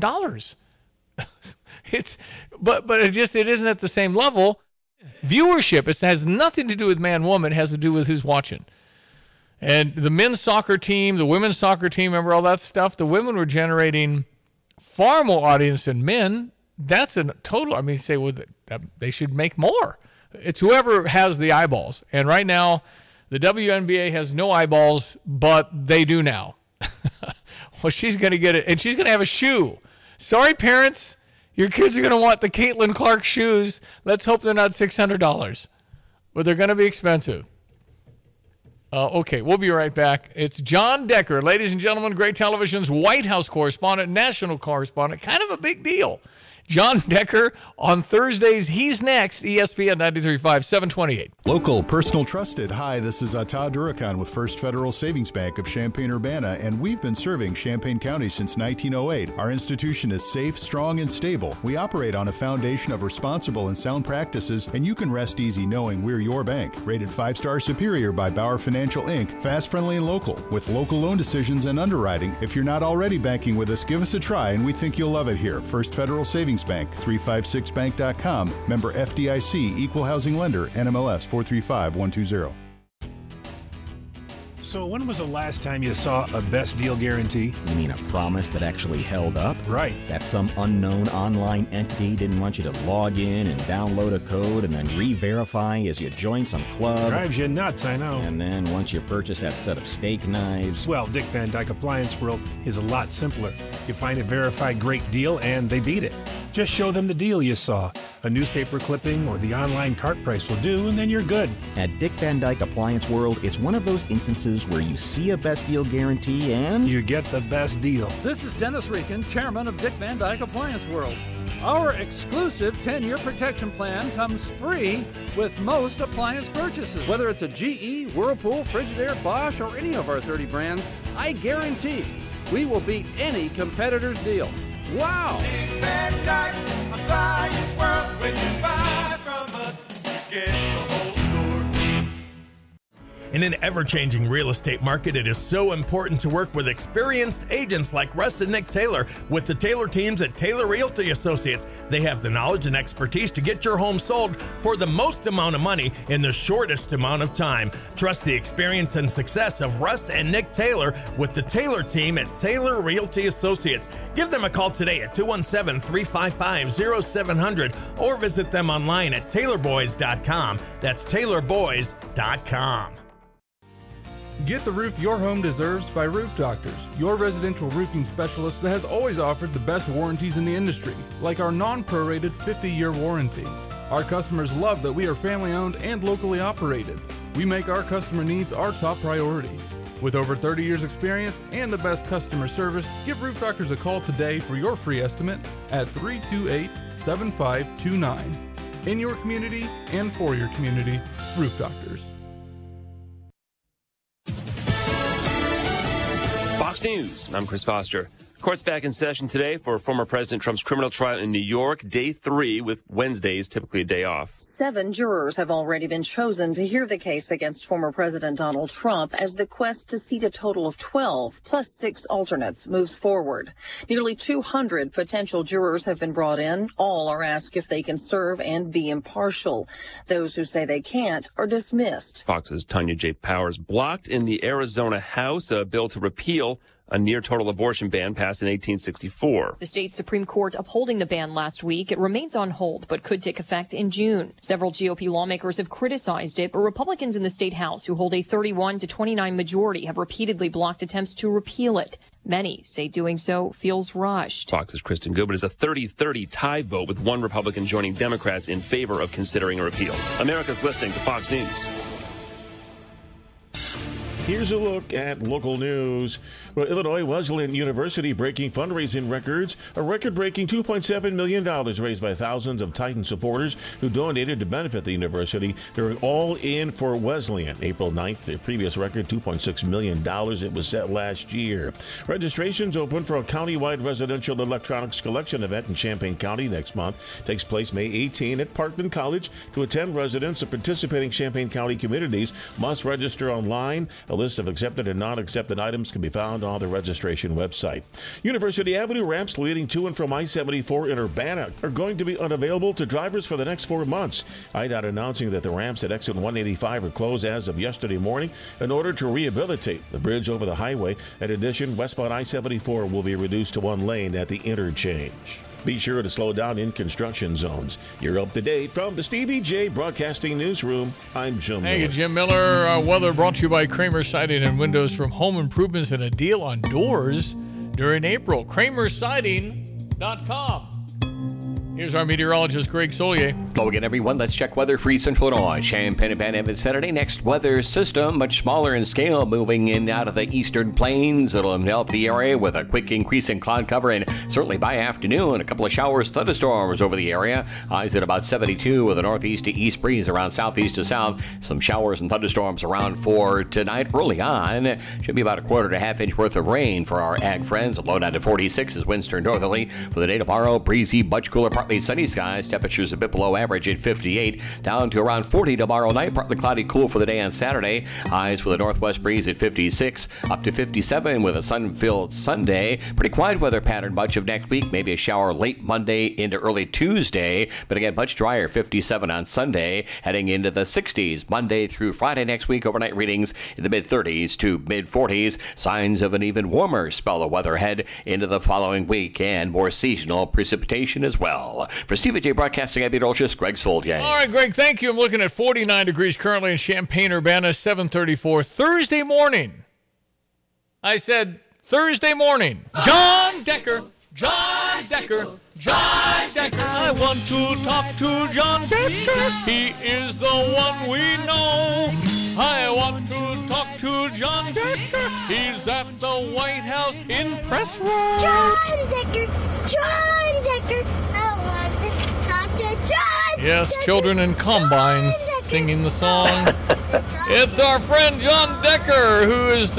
S13: But it isn't at the same level. Viewership, it has nothing to do with man-woman. It has to do with who's watching. And the men's soccer team, the women's soccer team, remember all that stuff? The women were generating far more audience than men. That's a total, I mean, say, well, they should make more. It's whoever has the eyeballs. And right now, the WNBA has no eyeballs, but they do now. Well, she's going to get it, and she's going to have a shoe. Sorry, parents. Your kids are going to want the Caitlin Clark shoes. Let's hope they're not $600. But they're going to be expensive. Okay, we'll be right back. It's John Decker, ladies and gentlemen, Great Television's White House correspondent, national correspondent, kind of a big deal. John Decker on Thursdays. He's next. ESPN 93.5, 728.
S1: Local, personal, trusted. Hi, this is Todd Durakan with First Federal Savings Bank of Champaign-Urbana, and we've been serving Champaign County since 1908. Our institution is safe, strong, and stable. We operate on a foundation of responsible and sound practices, and you can rest easy knowing we're your bank. Rated 5-star superior by Bauer Financial, Inc. Fast, friendly, and local, with local loan decisions and underwriting. If you're not already banking with us, give us a try, and we think you'll love it here. First Federal Savings Bank, 356bank.com, member FDIC, equal housing lender, NMLS 435120.
S3: So when was the last time you saw a best deal guarantee?
S4: You mean a promise that actually held up?
S3: Right.
S4: That some unknown online entity didn't want you to log in and download a code and then re-verify as you join some club?
S3: Drives you nuts, I know.
S4: And then once you purchase that set of steak knives...
S3: Well, Dick Van Dyke Appliance World is a lot simpler. You find a verified great deal and they beat it. Just show them the deal you saw. A newspaper clipping or the online cart price will do, and then you're good.
S4: At Dick Van Dyke Appliance World, it's one of those instances where you see a best deal guarantee and...
S3: you get the best deal.
S5: This is Dennis Rieken, chairman of Dick Van Dyke Appliance World. Our exclusive 10-year protection plan comes free with most appliance purchases. Whether it's a GE, Whirlpool, Frigidaire, Bosch, or any of our 30 brands, I guarantee we will beat any competitor's deal. Wow!
S28: Dick Van Dyke Appliance World. When you buy from us, you get the whole store.
S6: In an ever-changing real estate market, it is so important to work with experienced agents like Russ and Nick Taylor with the Taylor teams at Taylor Realty Associates. They have the knowledge and expertise to get your home sold for the most amount of money in the shortest amount of time. Trust the experience and success of Russ and Nick Taylor with the Taylor team at Taylor Realty Associates. Give them a call today at 217-355-0700 or visit them online at taylorboys.com. That's taylorboys.com.
S7: Get the roof your home deserves by Roof Doctors, your residential roofing specialist that has always offered the best warranties in the industry, like our non-prorated 50-year warranty. Our customers love that we are family-owned and locally operated. We make our customer needs our top priority. With over 30 years experience and the best customer service, give Roof Doctors a call today for your free estimate at 328-7529. In your community and for your community, Roof Doctors.
S8: Fox News, I'm Chris Foster. Court's back in session today for former President Trump's criminal trial in New York, day 3, with Wednesdays typically a day off.
S22: 7 jurors have already been chosen to hear the case against former President Donald Trump as the quest to seat a total of 12 plus 6 alternates moves forward. Nearly 200 potential jurors have been brought in. All are asked if they can serve and be impartial. Those who say they can't are dismissed.
S8: Fox's Tanya J. Powers blocked in the Arizona House a bill to repeal a near-total abortion ban passed in 1864.
S9: The state Supreme Court upholding the ban last week. It remains on hold, but could take effect in June. Several GOP lawmakers have criticized it, but Republicans in the state House, who hold a 31-29 majority, have repeatedly blocked attempts to repeal it. Many say doing so feels rushed.
S8: Fox's Kristen Goodman is a 30-30 tie vote, with one Republican joining Democrats in favor of considering a repeal. America's listening to Fox News.
S9: Here's a look at local news. Well, Illinois Wesleyan University breaking fundraising records. A record-breaking $2.7 million raised by thousands of Titan supporters who donated to benefit the university during All In for Wesleyan. April 9th, the previous record, $2.6 million. It was set last year. Registration's open for a countywide residential electronics collection event in Champaign County next month. Takes place May 18 at Parkland College. To attend, residents of participating Champaign County communities must register online. A list of accepted and non-accepted items can be found on the registration website. University Avenue ramps leading to and from I-74 in Urbana are going to be unavailable to drivers for the next 4 months. IDOT announcing that the ramps at exit 185 are closed as of yesterday morning in order to rehabilitate the bridge over the highway. In addition, westbound I-74 will be reduced to 1 lane at the interchange. Be sure to slow down in construction zones. You're up to date from the Stevie J Broadcasting Newsroom. I'm Jim Miller.
S13: Hey, Jim Miller. Weather brought to you by Kramer Siding and Windows, from home improvements and a deal on doors during April. KramerSiding.com. Here's our meteorologist, Greg Solier.
S10: Hello again, everyone. Let's check weather for Central Illinois. Champaign-Urbana Saturday. Next weather system, much smaller in scale, moving in out of the eastern plains. It'll help the area with a quick increase in cloud cover, and certainly by afternoon, a couple of showers, thunderstorms over the area. Highs at about 72 with a northeast to east breeze around southeast to south. Some showers and thunderstorms around for tonight. Early on, should be about a quarter to half inch worth of rain for our ag friends. A low down to 46 as winds turn northerly. For the day tomorrow, breezy, much cooler, partly sunny skies. Temperatures a bit below average at 58, down to around 40 tomorrow night. Partly cloudy, cool for the day on Saturday. Highs with a northwest breeze at 56, up to 57 with a sun-filled Sunday. Pretty quiet weather pattern much of next week. Maybe a shower late Monday into early Tuesday, but again, much drier. 57 on Sunday, heading into the 60s Monday through Friday next week. Overnight readings in the mid-30s to mid-40s. Signs of an even warmer spell of weather ahead into the following week, and more seasonal precipitation as well. For Stevie J Broadcasting, I'm meteorologist Greg Solier.
S13: All right, Greg, thank you. I'm looking at 49 degrees currently in Champaign-Urbana, 7:34 Thursday morning. I said Thursday morning. John Decker. John Decker. John Decker. I want to talk to John Decker. He is the one we know. I want to talk to John Decker. He's at the White House in Press Row.
S11: John Decker. John Decker. I want to talk to John.
S13: Yes,
S11: Decker.
S13: children in combines singing the song. It's our friend John Decker, who is,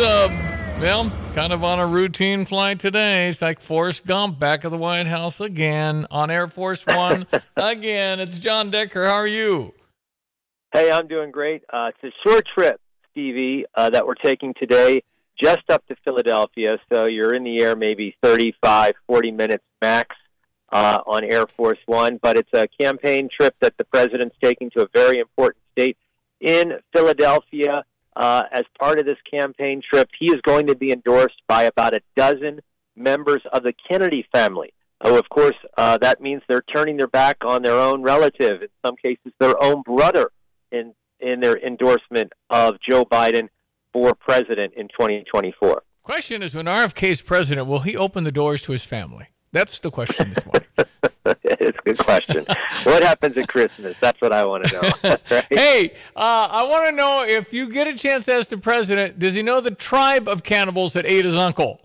S13: kind of on a routine flight today. It's like Forrest Gump back at the White House again on Air Force One. Again, it's John Decker. How are you?
S12: Hey, I'm doing great. It's a short trip.
S2: Stevie, that we're taking today, just up to Philadelphia. So you're in the air maybe 35, 40 minutes max on Air Force One. But it's a campaign trip that the president's taking to a very important state in Philadelphia. As part of this campaign trip, he is going to be endorsed by about a dozen members of the Kennedy family. Oh, of course, that means they're turning their back on their own relative, in some cases their own brother, in their endorsement of Joe Biden for president in 2024.
S13: Question is, when RFK is president, will he open the doors to his family? That's the question this morning.
S2: It's a good question. What happens at Christmas? That's what I want to know. Right?
S13: Hey, I want to know, if you get a chance as the president, does he know the tribe of cannibals that ate his uncle?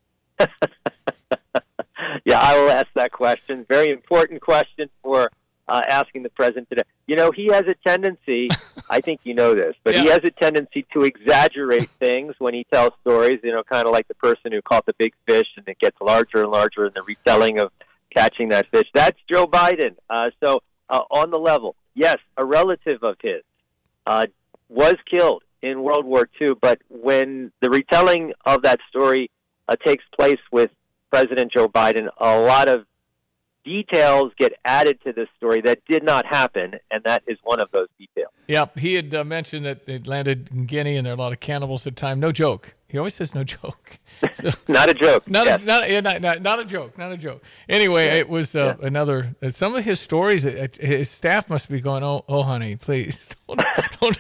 S2: Yeah, I will ask that question. Very important question for asking the president today. You know, he has a tendency, I think you know this, but he has a tendency to exaggerate things when he tells stories, you know, kind of like the person who caught the big fish and it gets larger and larger in the retelling of catching that fish. That's Joe Biden. So on the level, yes, a relative of his was killed in World War II, but when the retelling of that story takes place with President Joe Biden, a lot of details get added to this story that did not happen, and that is one of those details.
S13: Yeah, he had mentioned that they landed in Guinea and there are a lot of cannibals at the time. No joke. He always says no joke. So,
S2: not a joke.
S13: Not a joke. Not a joke. Anyway, it was another. Some of his stories, his staff must be going, "Oh, honey, please don't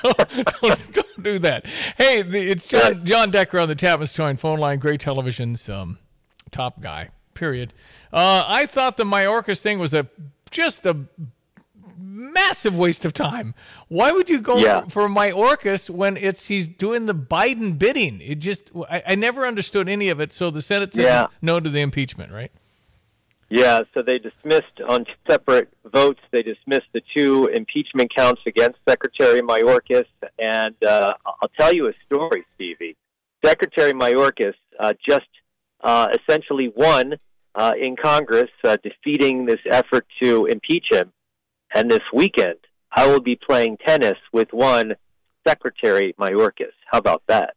S13: do that." Hey, it's John Decker on the Tapman's Joint phone line. Great Television's top guy. Period. I thought the Mayorkas thing was just a massive waste of time. Why would you go for Mayorkas when he's doing the Biden bidding? It just I never understood any of it. So the Senate said no to the impeachment, right?
S2: Yeah. So they dismissed on two separate votes. They dismissed the two impeachment counts against Secretary Mayorkas. And I'll tell you a story, Stevie. Secretary Mayorkas just essentially won in Congress, defeating this effort to impeach him. And this weekend, I will be playing tennis with one Secretary Mayorkas. How about that?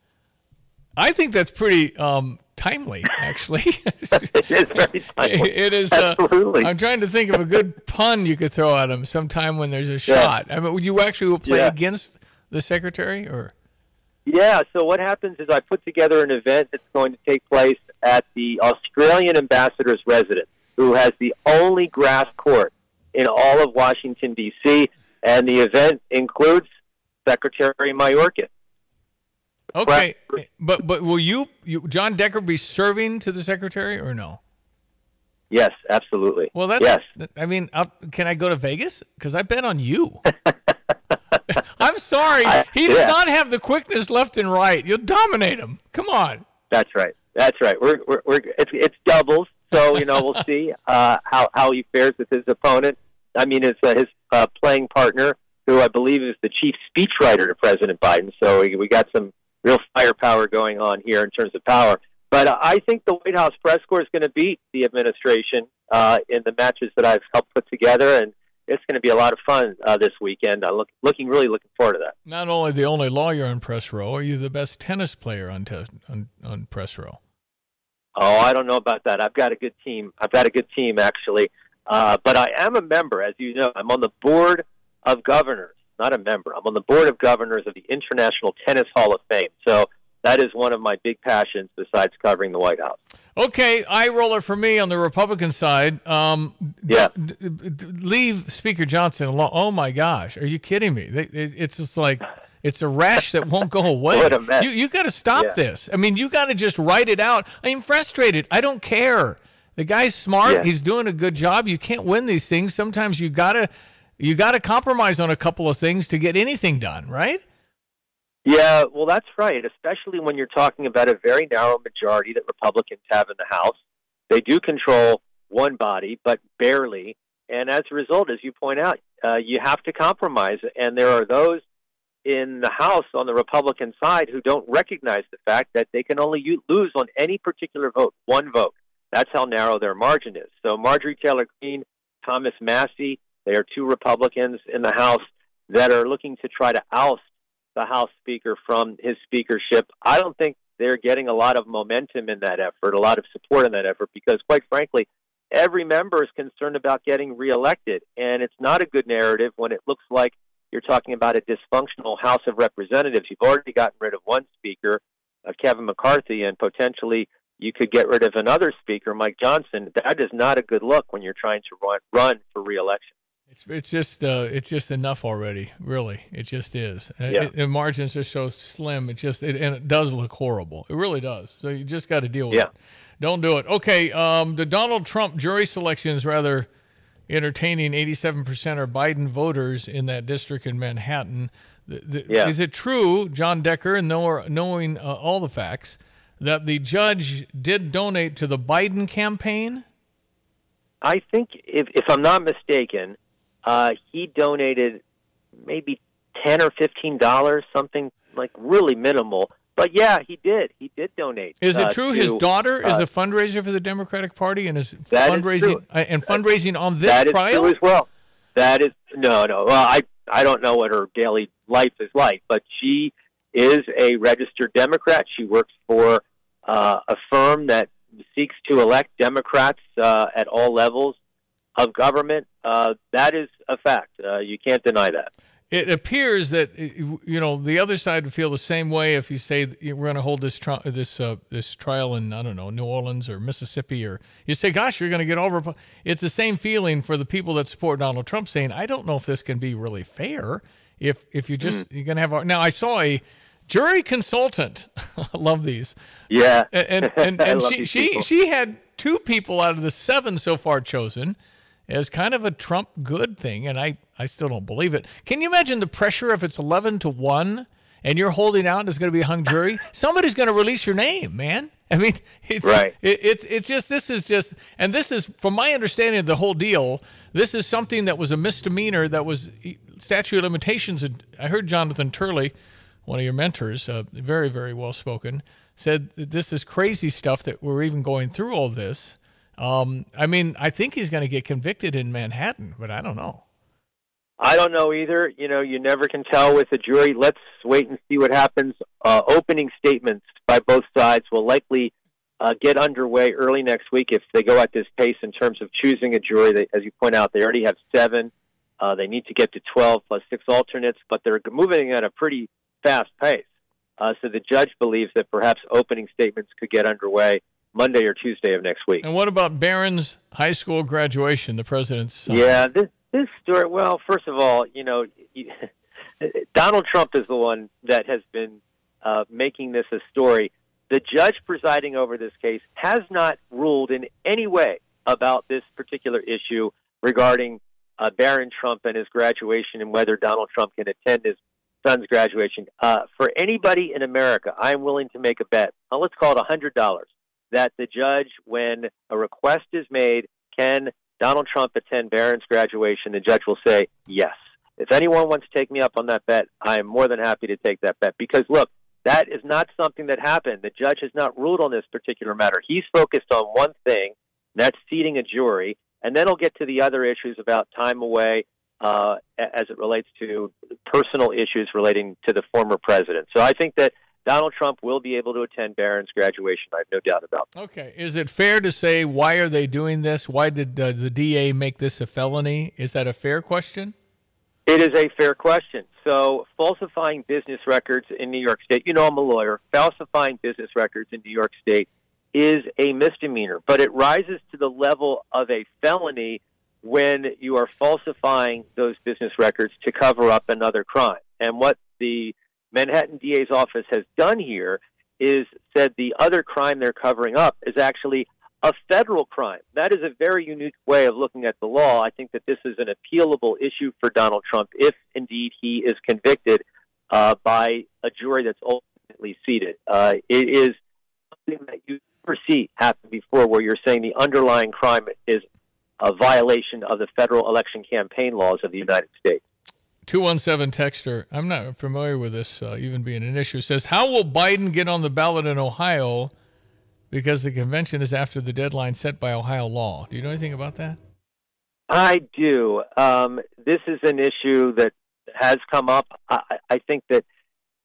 S13: I think that's pretty timely, actually.
S2: It is very timely.
S13: It is.
S2: Absolutely.
S13: I'm trying to think of a good pun you could throw at him sometime when there's a shot. I mean, you actually will play against the Secretary, or?
S2: Yeah, so what happens is I put together an event that's going to take place at the Australian ambassador's residence, who has the only grass court in all of Washington, D.C., and the event includes Secretary Mayorkas.
S13: Okay, but will you, John Decker, be serving to the Secretary or no?
S2: Yes, absolutely.
S13: Well, that's, I mean, can I go to Vegas? Because I bet on you. I'm sorry. He does not have the quickness left and right. You'll dominate him. Come on.
S2: That's right. That's right. It's doubles, so we'll see how he fares with his opponent. I mean, it's his playing partner, who I believe is the chief speechwriter to President Biden. So we got some real firepower going on here in terms of power. But I think the White House press corps is going to beat the administration in the matches that I've helped put together, and it's going to be a lot of fun this weekend. I'm looking forward to that.
S13: Not only the only lawyer on press row, are you the best tennis player on press row?
S2: Oh, I don't know about that. I've got a good team. Actually. But I am a member, as you know. I'm on the board of governors. Not a member. I'm on the board of governors of the International Tennis Hall of Fame. So that is one of my big passions besides covering the White House.
S13: Okay, eye roller for me on the Republican side. Leave Speaker Johnson alone. Oh, my gosh. Are you kidding me? It's just like it's a rash that won't go away.
S2: What a mess.
S13: You got to stop this. I mean, you got to just write it out. I'm frustrated. I don't care. The guy's smart. Yeah. He's doing a good job. You can't win these things. Sometimes you got to compromise on a couple of things to get anything done, right?
S2: Yeah, well, that's right, especially when you're talking about a very narrow majority that Republicans have in the House. They do control one body, but barely. And as a result, as you point out, you have to compromise. And there are those in the House on the Republican side who don't recognize the fact that they can only lose on any particular vote, one vote. That's how narrow their margin is. So Marjorie Taylor Greene, Thomas Massie, they are two Republicans in the House that are looking to try to oust the House Speaker from his speakership. I don't think they're getting a lot of momentum in that effort, a lot of support in that effort, because quite frankly, every member is concerned about getting reelected. And it's not a good narrative when it looks like you're talking about a dysfunctional House of Representatives. You've already gotten rid of one speaker, Kevin McCarthy, and potentially you could get rid of another speaker, Mike Johnson. That is not a good look when you're trying to run for reelection.
S13: It's just enough already. Really, it just is.
S2: Yeah.
S13: The margins are so slim. And it does look horrible. It really does. So you just got to deal with it. Don't do it. Okay. The Donald Trump jury selection is rather entertaining. 87% are Biden voters in that district in Manhattan. Is it true, John Decker, knowing all the facts, that the judge did donate to the Biden campaign?
S2: I think, if I'm not mistaken, he donated maybe $10 or $15, something like really minimal. But yeah, he did. He did donate.
S13: Is it true his daughter is a fundraiser for the Democratic Party and is fundraising on this
S2: that
S13: trial?
S2: That is true as well. That is no. Well, I don't know what her daily life is like, but she is a registered Democrat. She works for a firm that seeks to elect Democrats at all levels of government. That is a fact. You can't deny that.
S13: It appears that the other side would feel the same way if you say we're going to hold this trial in, I don't know, New Orleans or Mississippi, or you say, gosh, you're going to get all. It's the same feeling for the people that support Donald Trump, saying, I don't know if this can be really fair. If you're going to have now, I saw a jury consultant. I love these.
S2: Yeah,
S13: and she had 2 people out of the 7 so far chosen as kind of a Trump good thing, and I still don't believe it. Can you imagine the pressure if it's 11-1 and you're holding out and it's going to be a hung jury? Somebody's going to release your name, man. I mean, it's
S2: right.
S13: It's just this is from my understanding of the whole deal. This is something that was a misdemeanor that was statute of limitations. I heard Jonathan Turley, one of your mentors, very, very well spoken, said that this is crazy stuff that we're even going through all this. I mean, I think he's going to get convicted in Manhattan, but I don't know.
S2: I don't know either. You never can tell with a jury. Let's wait and see what happens. Opening statements by both sides will likely get underway early next week if they go at this pace in terms of choosing a jury. As you point out, they already have 7. They need to get to 12 plus 6 alternates, but they're moving at a pretty fast pace. So the judge believes that perhaps opening statements could get underway Monday or Tuesday of next week.
S13: And what about Barron's high school graduation, the president's son?
S2: Yeah, this story, well, first of all, Donald Trump is the one that has been making this a story. The judge presiding over this case has not ruled in any way about this particular issue regarding Barron Trump and his graduation and whether Donald Trump can attend his son's graduation. For anybody in America, I'm willing to make a bet. Let's call it $100. That the judge, when a request is made, can Donald Trump attend Barron's graduation, the judge will say yes. If anyone wants to take me up on that bet, I am more than happy to take that bet. Because, look, that is not something that happened. The judge has not ruled on this particular matter. He's focused on one thing, and that's seating a jury, and then he'll get to the other issues about time away as it relates to personal issues relating to the former president. So I think that Donald Trump will be able to attend Barron's graduation. I have no doubt about that.
S13: Okay. Is it fair to say, why are they doing this? Why did the DA make this a felony? Is that a fair question?
S2: It is a fair question. So falsifying business records in New York State, I'm a lawyer, falsifying business records in New York State is a misdemeanor, but it rises to the level of a felony when you are falsifying those business records to cover up another crime. And what the Manhattan DA's office has done here is said the other crime they're covering up is actually a federal crime. That is a very unique way of looking at the law. I think that this is an appealable issue for Donald Trump if indeed he is convicted by a jury that's ultimately seated. It is something that you never see happen before, where you're saying the underlying crime is a violation of the federal election campaign laws of the United States.
S13: 217 texter, I'm not familiar with this even being an issue, says, how will Biden get on the ballot in Ohio because the convention is after the deadline set by Ohio law? Do you know anything about that?
S2: I do. This is an issue that has come up. I think that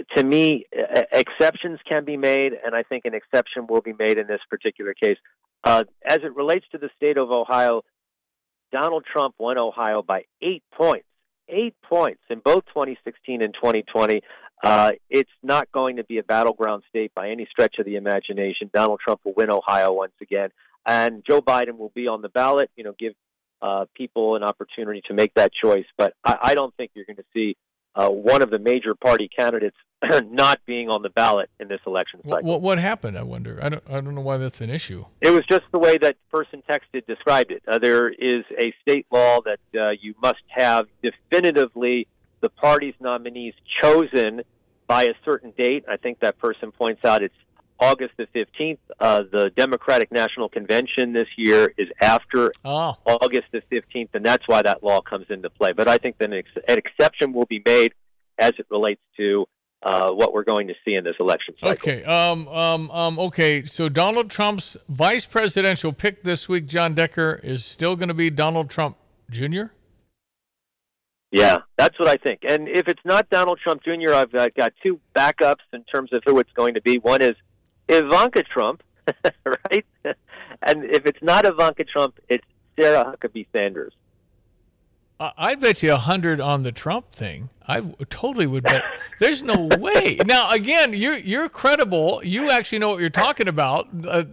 S2: to me, exceptions can be made, and I think an exception will be made in this particular case. As it relates to the state of Ohio, Donald Trump won Ohio by 8 points. 8 points in both 2016 and 2020. It's not going to be a battleground state by any stretch of the imagination. Donald Trump will win Ohio once again, and Joe Biden will be on the ballot. Give people an opportunity to make that choice. But I don't think you're going to see one of the major party candidates not being on the ballot in this election cycle.
S13: What happened? I wonder. I don't know why that's an issue.
S2: It was just the way that person texted described it. There is a state law that you must have definitively the party's nominees chosen by a certain date. I think that person points out it's August the 15th. The Democratic National Convention this year is after August the 15th, and that's why that law comes into play. But I think that an exception will be made as it relates to what we're going to see in this election cycle.
S13: Okay. Okay. So Donald Trump's vice presidential pick this week, John Decker, is still going to be Donald Trump Jr.?
S2: Yeah, that's what I think. And if it's not Donald Trump Jr., I've got two backups in terms of who it's going to be. One is Ivanka Trump, right? And if it's not Ivanka Trump, it's Sarah Huckabee Sanders.
S13: I'd bet you 100 on the Trump thing. I totally would bet. There's no way. Now, again, you're credible. You actually know what you're talking about.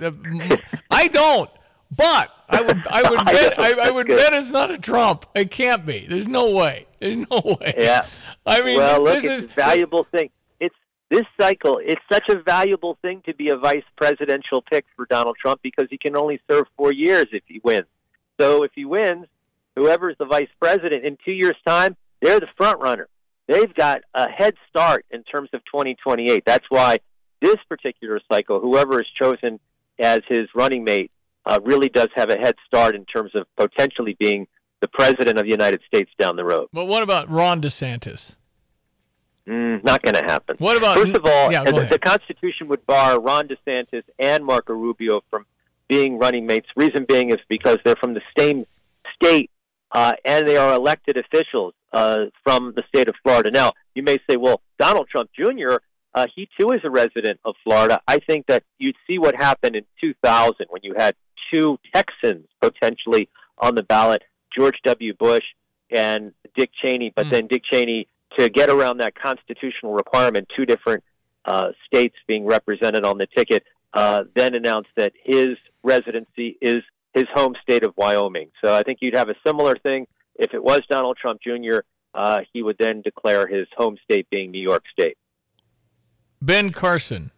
S13: I don't. But I would bet it's not a Trump. It can't be. There's no way. There's no way.
S2: Yeah.
S13: I mean,
S2: this is a valuable thing. This cycle, it's such a valuable thing to be a vice presidential pick for Donald Trump because he can only serve 4 years if he wins. So if he wins, whoever's the vice president in 2 years' time, they're the front runner. They've got a head start in terms of 2028. That's why this particular cycle, whoever is chosen as his running mate, really does have a head start in terms of potentially being the president of the United States down the road.
S13: But what about Ron DeSantis?
S2: Not going to happen.
S13: What about?
S2: First of all,
S13: the
S2: Constitution would bar Ron DeSantis and Marco Rubio from being running mates. Reason being is because they're from the same state and they are elected officials from the state of Florida. Now, you may say, well, Donald Trump Jr., he too is a resident of Florida. I think that you'd see what happened in 2000 when you had two Texans potentially on the ballot, George W. Bush and Dick Cheney. But then Dick Cheney, to get around that constitutional requirement, two different states being represented on the ticket, then announced that his residency is his home state of Wyoming. So I think you'd have a similar thing. If it was Donald Trump Jr., he would then declare his home state being New York State.
S13: Ben Carson.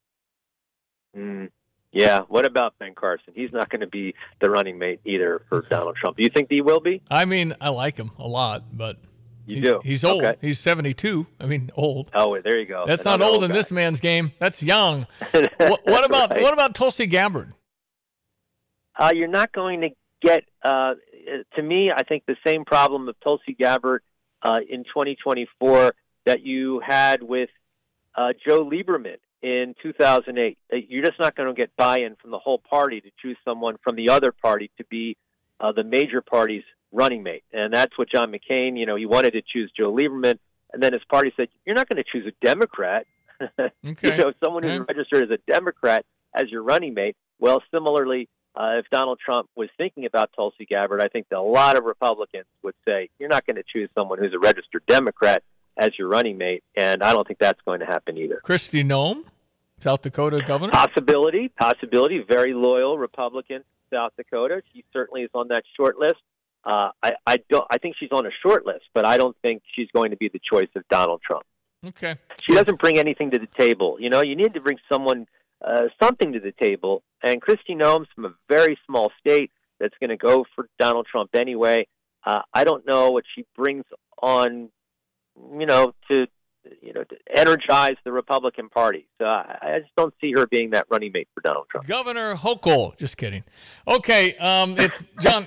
S2: Yeah, what about Ben Carson? He's not going to be the running mate either for Donald Trump. Do you think he will be?
S13: I mean, I like him a lot, but
S2: you do.
S13: He's old.
S2: Okay.
S13: He's 72. I mean, old.
S2: Oh, there you go.
S13: That's not old in this man's game. That's young. What about
S2: Right.
S13: what about Tulsi Gabbard?
S2: You're not going to get, to me, I think the same problem of Tulsi Gabbard in 2024 that you had with Joe Lieberman in 2008. You're just not going to get buy-in from the whole party to choose someone from the other party to be the major party's running mate. And that's what John McCain, he wanted to choose Joe Lieberman. And then his party said, you're not going to choose a Democrat.
S13: Okay.
S2: Someone who's registered as a Democrat as your running mate. Well, similarly, if Donald Trump was thinking about Tulsi Gabbard, I think that a lot of Republicans would say, you're not going to choose someone who's a registered Democrat as your running mate, and I don't think that's going to happen either.
S13: Kristi Noem, South Dakota governor?
S2: Possibility, very loyal Republican, South Dakota. She certainly is on that short list. I think she's on a short list, but I don't think she's going to be the choice of Donald Trump.
S13: Okay.
S2: She doesn't bring anything to the table. You need to bring someone something to the table. And Kristi Noem's from a very small state that's going to go for Donald Trump anyway. I don't know what she brings on, to energize the Republican Party. So I just don't see her being that running mate for Donald Trump.
S13: Governor Hochul. Just kidding. Okay, it's John.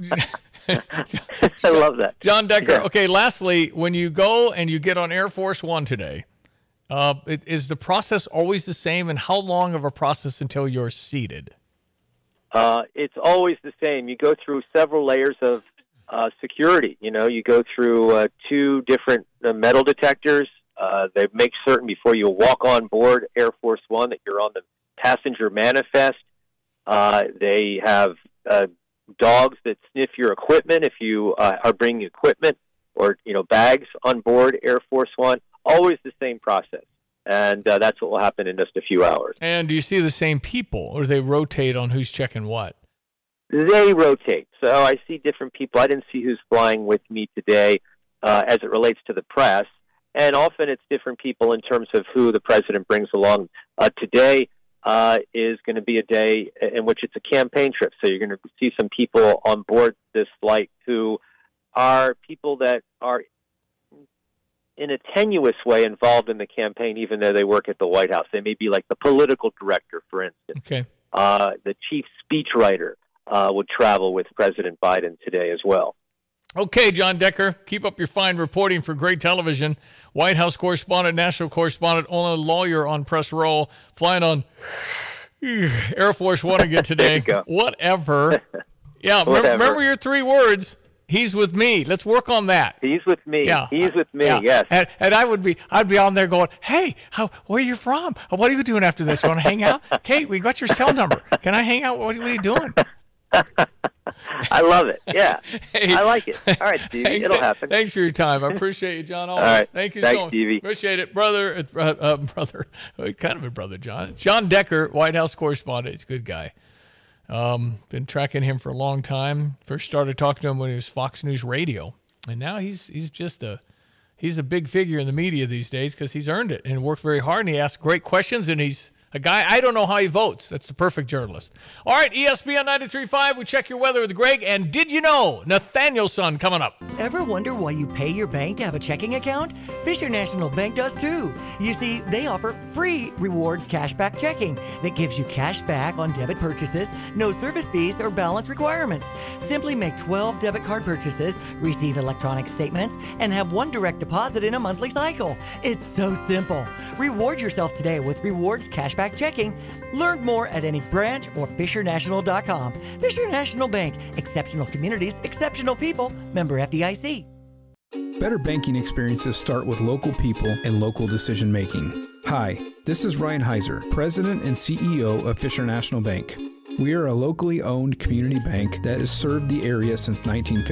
S2: I love that.
S13: John Decker.
S2: Yeah.
S13: Okay, lastly, when you go and you get on Air Force One today, is the process always the same, and how long of a process until you're seated?
S2: It's always the same. You go through several layers of security. You go through two different metal detectors They make certain before you walk on board Air Force One that you're on the passenger manifest. They have dogs that sniff your equipment if you are bringing equipment or bags on board Air Force One. Always the same process, and that's what will happen in just a few hours.
S13: And do you see the same people, or they rotate on who's checking what?
S2: They rotate. So I see different people. I didn't see who's flying with me today as it relates to the press. And often it's different people in terms of who the president brings along. Today is going to be a day in which it's a campaign trip. So you're going to see some people on board this flight who are people that are in a tenuous way involved in the campaign, even though they work at the White House. They may be like the political director, for instance.
S13: Okay.
S2: The chief speechwriter would travel with President Biden today as well.
S13: Okay, John Decker, keep up your fine reporting for great television. White House correspondent, national correspondent, only lawyer on press roll, flying on Air Force One again today. Whatever. Yeah, remember your 3 words. He's with me. Let's work on that.
S2: He's with me.
S13: Yeah.
S2: He's with me.
S13: Yeah.
S2: Yes.
S13: And I'd be on there going, hey, where are you from? What are you doing after this? You want to hang out? Kate, we got your cell number. Can I hang out? What are you doing?
S2: I love it. Yeah. Hey, I like it. All right, Stevie. It'll happen.
S13: Thanks for your time. I appreciate you, John. Always.
S2: All right.
S13: Thank you
S2: Thanks,
S13: so much.
S2: Stevie.
S13: Appreciate it. Brother, kind of a brother, John. John Decker, White House correspondent. He's a good guy. Been tracking him for a long time. First started talking to him when he was Fox News Radio. And now he's a big figure in the media these days because he's earned it and worked very hard, and he asks great questions, and he's a guy, I don't know how he votes. That's the perfect journalist. All right, ESPN 93.5, we check your weather with Greg. And did you know, Nathaniel's son coming up.
S12: Ever wonder why you pay your bank to have a checking account? Fisher National Bank does too. You see, they offer free rewards cashback checking that gives you cash back on debit purchases, no service fees or balance requirements. Simply make 12 debit card purchases, receive electronic statements, and have 1 direct deposit in a monthly cycle. It's so simple. Reward yourself today with rewards cashback checking. Learn more at any branch or FisherNational.com. Fisher National Bank. Exceptional communities, exceptional people. Member FDIC.
S14: Better banking experiences start with local people and local decision making. Hi, this is Ryan Heiser, President and CEO of Fisher National Bank. We are a locally owned community bank that has served the area since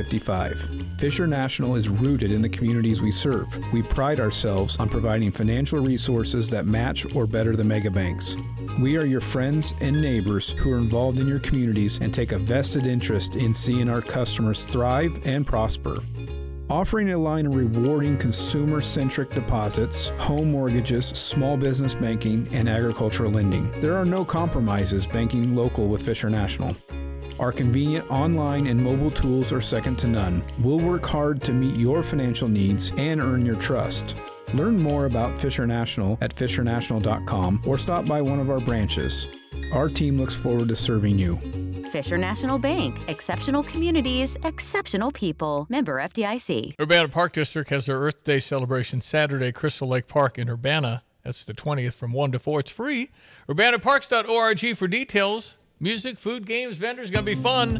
S14: 1955. Fisher National is rooted in the communities we serve. We pride ourselves on providing financial resources that match or better the mega banks. We are your friends and neighbors who are involved in your communities and take a vested interest in seeing our customers thrive and prosper. Offering a line of rewarding consumer-centric deposits, home mortgages, small business banking, and agricultural lending. There are no compromises banking local with Fisher National. Our convenient online and mobile tools are second to none. We'll work hard to meet your financial needs and earn your trust. Learn more about Fisher National at FisherNational.com or stop by one of our branches. Our team looks forward to serving you.
S15: Fisher National Bank. Exceptional communities, exceptional people. Member FDIC.
S13: Urbana Park District has their Earth Day celebration Saturday, Crystal Lake Park in Urbana. That's the 20th from 1 to 4. It's free. UrbanaParks.org for details. Music, food, games, vendors, going to be fun.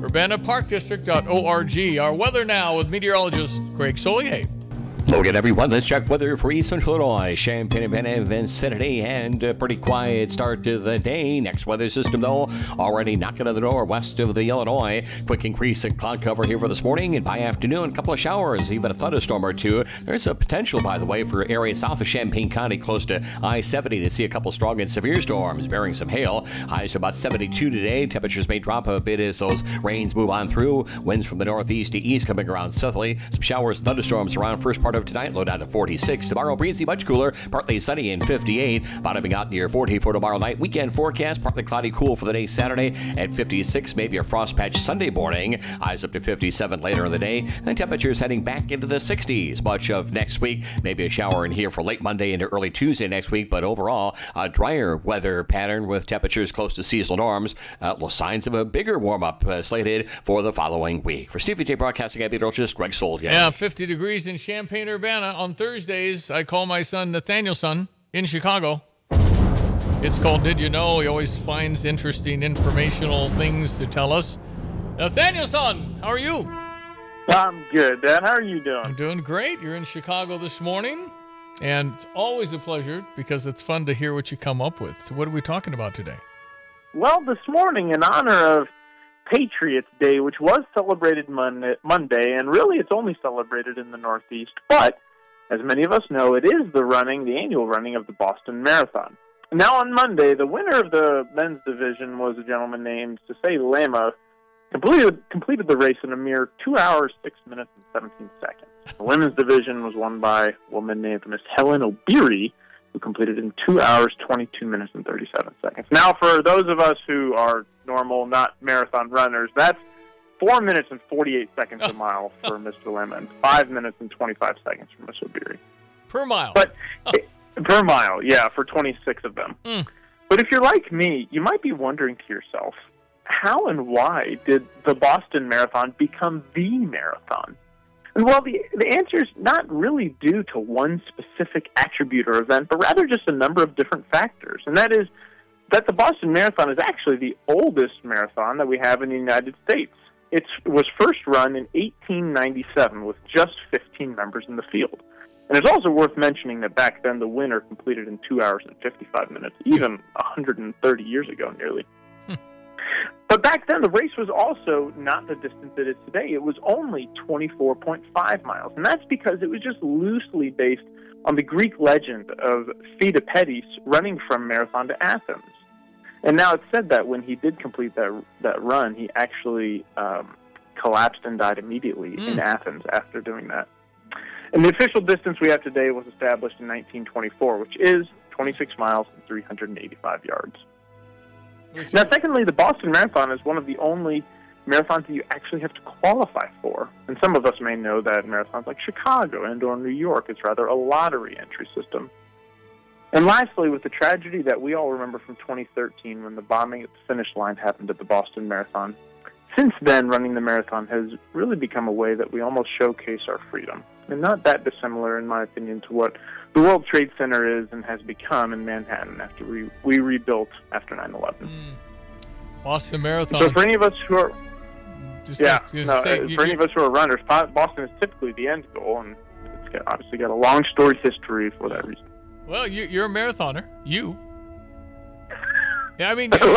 S13: UrbanaParkDistrict.org. Our weather now with meteorologist Greg Solier.
S10: Hello again, everyone. Let's check weather for East Central Illinois, Champaign-Urbana, Vicinity, and a pretty quiet start to the day. Next weather system, though, already knocking on the door west of the Illinois. Quick increase in cloud cover here for this morning, and by afternoon, a couple of showers, even a thunderstorm or two. There's a potential, by the way, for areas south of Champaign County, close to I-70, to see a couple strong and severe storms bearing some hail. Highs to about 72 today. Temperatures may drop a bit as those rains move on through. Winds from the northeast to east coming around southerly. Some showers and thunderstorms around first part of tonight, low down to 46. Tomorrow, breezy, much cooler, partly sunny and 58. Bottoming out near 40 for tomorrow night. Weekend forecast, partly cloudy, cool for the day Saturday at 56. Maybe a frost patch Sunday morning. Highs up to 57 later in the day. And temperatures heading back into the 60s much of next week. Maybe a shower in here for late Monday into early Tuesday next week. But overall, a drier weather pattern with temperatures close to seasonal norms. Signs of a bigger warm-up slated for the following week. For Stevie J Broadcasting, I'm meteorologist Greg Sold.
S13: Yeah, 50 degrees in Champaign-Urbana. On Thursdays, I call my son Nathaniel's son in Chicago. It's called Did You Know? He always finds interesting informational things to tell us. Nathaniel's son, how are you?
S16: I'm good, Dad. How are you doing?
S13: I'm doing great. You're in Chicago this morning. And it's always a pleasure because it's fun to hear what you come up with. So what are we talking about today?
S16: Well, this morning, in honor of Patriots Day, which was celebrated Monday, and really it's only celebrated in the Northeast, but as many of us know, it is the annual running of the Boston Marathon. Now on Monday, the winner of the men's division was a gentleman named Sisay Lema, completed the race in a mere 2 hours, 6 minutes, and 17 seconds. The women's division was won by a woman named Miss Helen O'Beary, who completed in 2 hours, 22 minutes, and 37 seconds. Now, for those of us who are normal, not marathon runners, that's 4 minutes and 48 seconds a mile for Mr. Lema, and 5 minutes and 25 seconds for Miss O'Beary.
S13: Per mile.
S16: But per mile, yeah, for 26 of them. But if you're like me, you might be wondering to yourself, how and why did the Boston Marathon become the marathon? And well, the answer is not really due to one specific attribute or event, but rather just a number of different factors. And that is that the Boston Marathon is actually the oldest marathon that we have in the United States. It was first run in 1897 with just 15 members in the field. And it's also worth mentioning that back then the winner completed in 2 hours and 55 minutes, even 130 years ago nearly. But back then, the race was also not the distance it is today. It was only 24.5 miles, and that's because it was just loosely based on the Greek legend of Pheidippides running from Marathon to Athens. And now it's said that when he did complete that run, he actually collapsed and died immediately in Athens after doing that. And the official distance we have today was established in 1924, which is 26 miles and 385 yards. Now, secondly, the Boston Marathon is one of the only marathons that you actually have to qualify for. And some of us may know that marathons like Chicago and or New York, it's rather a lottery entry system. And lastly, with the tragedy that we all remember from 2013 when the bombing at the finish line happened at the Boston Marathon, since then, running the marathon has really become a way that we almost showcase our freedom. And not that dissimilar, in my opinion, to what the World Trade Center is and has become in Manhattan after we rebuilt after 9/11.
S13: Boston Marathon.
S16: So for any of us who are, any of us who are runners, Boston is typically the end goal, and it's obviously got a long storied history for that reason.
S13: Well, you're a marathoner. Yeah, I mean,
S16: no.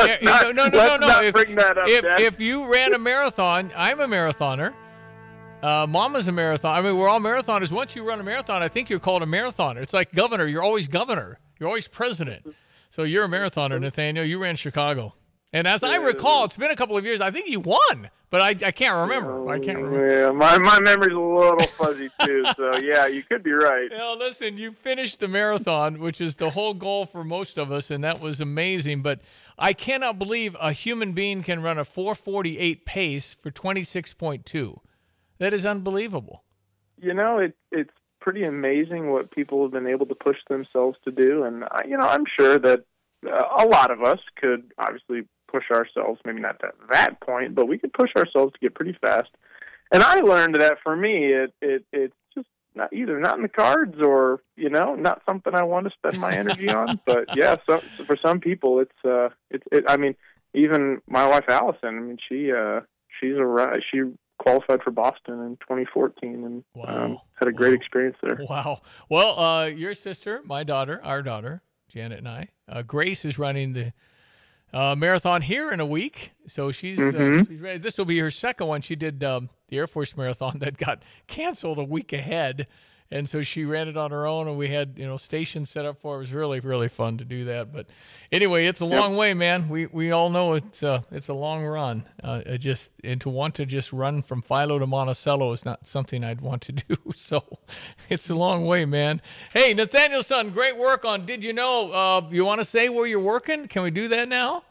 S13: If you ran a marathon, I'm a marathoner. Mama's a marathon. I mean, we're all marathoners. Once you run a marathon, I think you're called a marathoner. It's like governor. You're always governor. You're always president. So you're a marathoner, Nathaniel. You ran Chicago. And as I recall, it's been a couple of years. I think you won, but I can't remember.
S16: Yeah, my memory's a little fuzzy, too. So, yeah, you could be right.
S13: Well, listen, you finished the marathon, which is the whole goal for most of us, and that was amazing. But I cannot believe a human being can run a 4:48 pace for 26.2. That is unbelievable.
S16: You know, it's pretty amazing what people have been able to push themselves to do. And, I'm sure that a lot of us could obviously push ourselves, maybe not to that point, but we could push ourselves to get pretty fast. And I learned that for me, it's just not in the cards or, not something I want to spend my energy on. But, yeah, so for some people, I mean, even my wife, Allison, I mean, she qualified for Boston in 2014 and had a great experience there.
S13: Wow. Well, your sister, my daughter, our daughter, Janet and I, Grace is running the marathon here in a week. So she's ready. This will be her second one. She did the Air Force Marathon that got canceled a week ahead. And so she ran it on her own, and we had, stations set up for her. It was really, really fun to do that. But anyway, it's a long way, man. We all know it's a long run. And to want to just run from Philo to Monticello is not something I'd want to do. So it's a long way, man. Hey, Nathaniel, son, great work on Did You Know? You want to say where you're working? Can we do that now?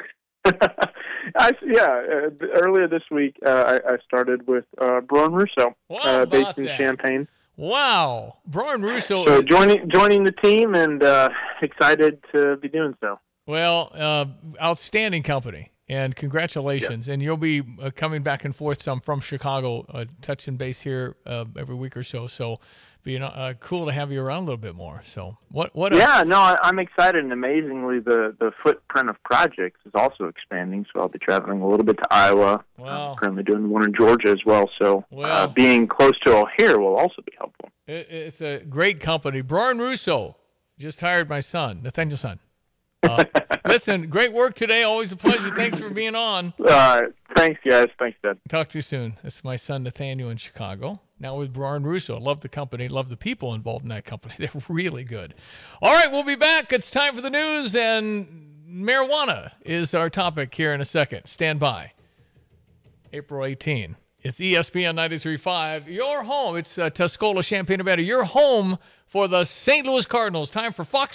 S16: Earlier this week, I started with Braun Russo, based in Champaign.
S13: Wow, Braun Russo.
S16: So joining the team and excited to be doing so.
S13: Well, outstanding company, and congratulations. And you'll be coming back and forth some from Chicago, touching base here every week or so. So being cool to have you around a little bit more. So
S16: I'm excited, and amazingly, the footprint of projects is also expanding. So I'll be traveling a little bit to Iowa.
S13: Wow.
S16: I'm currently doing one in Georgia as well. So being close to O'Hare will also be helpful.
S13: It's a great company. Brian Russo just hired my son, Nathaniel's son. Listen, great work today. Always a pleasure. Thanks for being on.
S16: Thanks, guys. Thanks, Dad.
S13: Talk to you soon. This is my son, Nathaniel, in Chicago. Now with Brian Russo. Love the company. Love the people involved in that company. They're really good. All right, we'll be back. It's time for the news, and marijuana is our topic here in a second. Stand by. April 18. It's ESPN 93.5. Your home. It's Tuscola, Champaign-Urbana. Your home for the St. Louis Cardinals. Time for Fox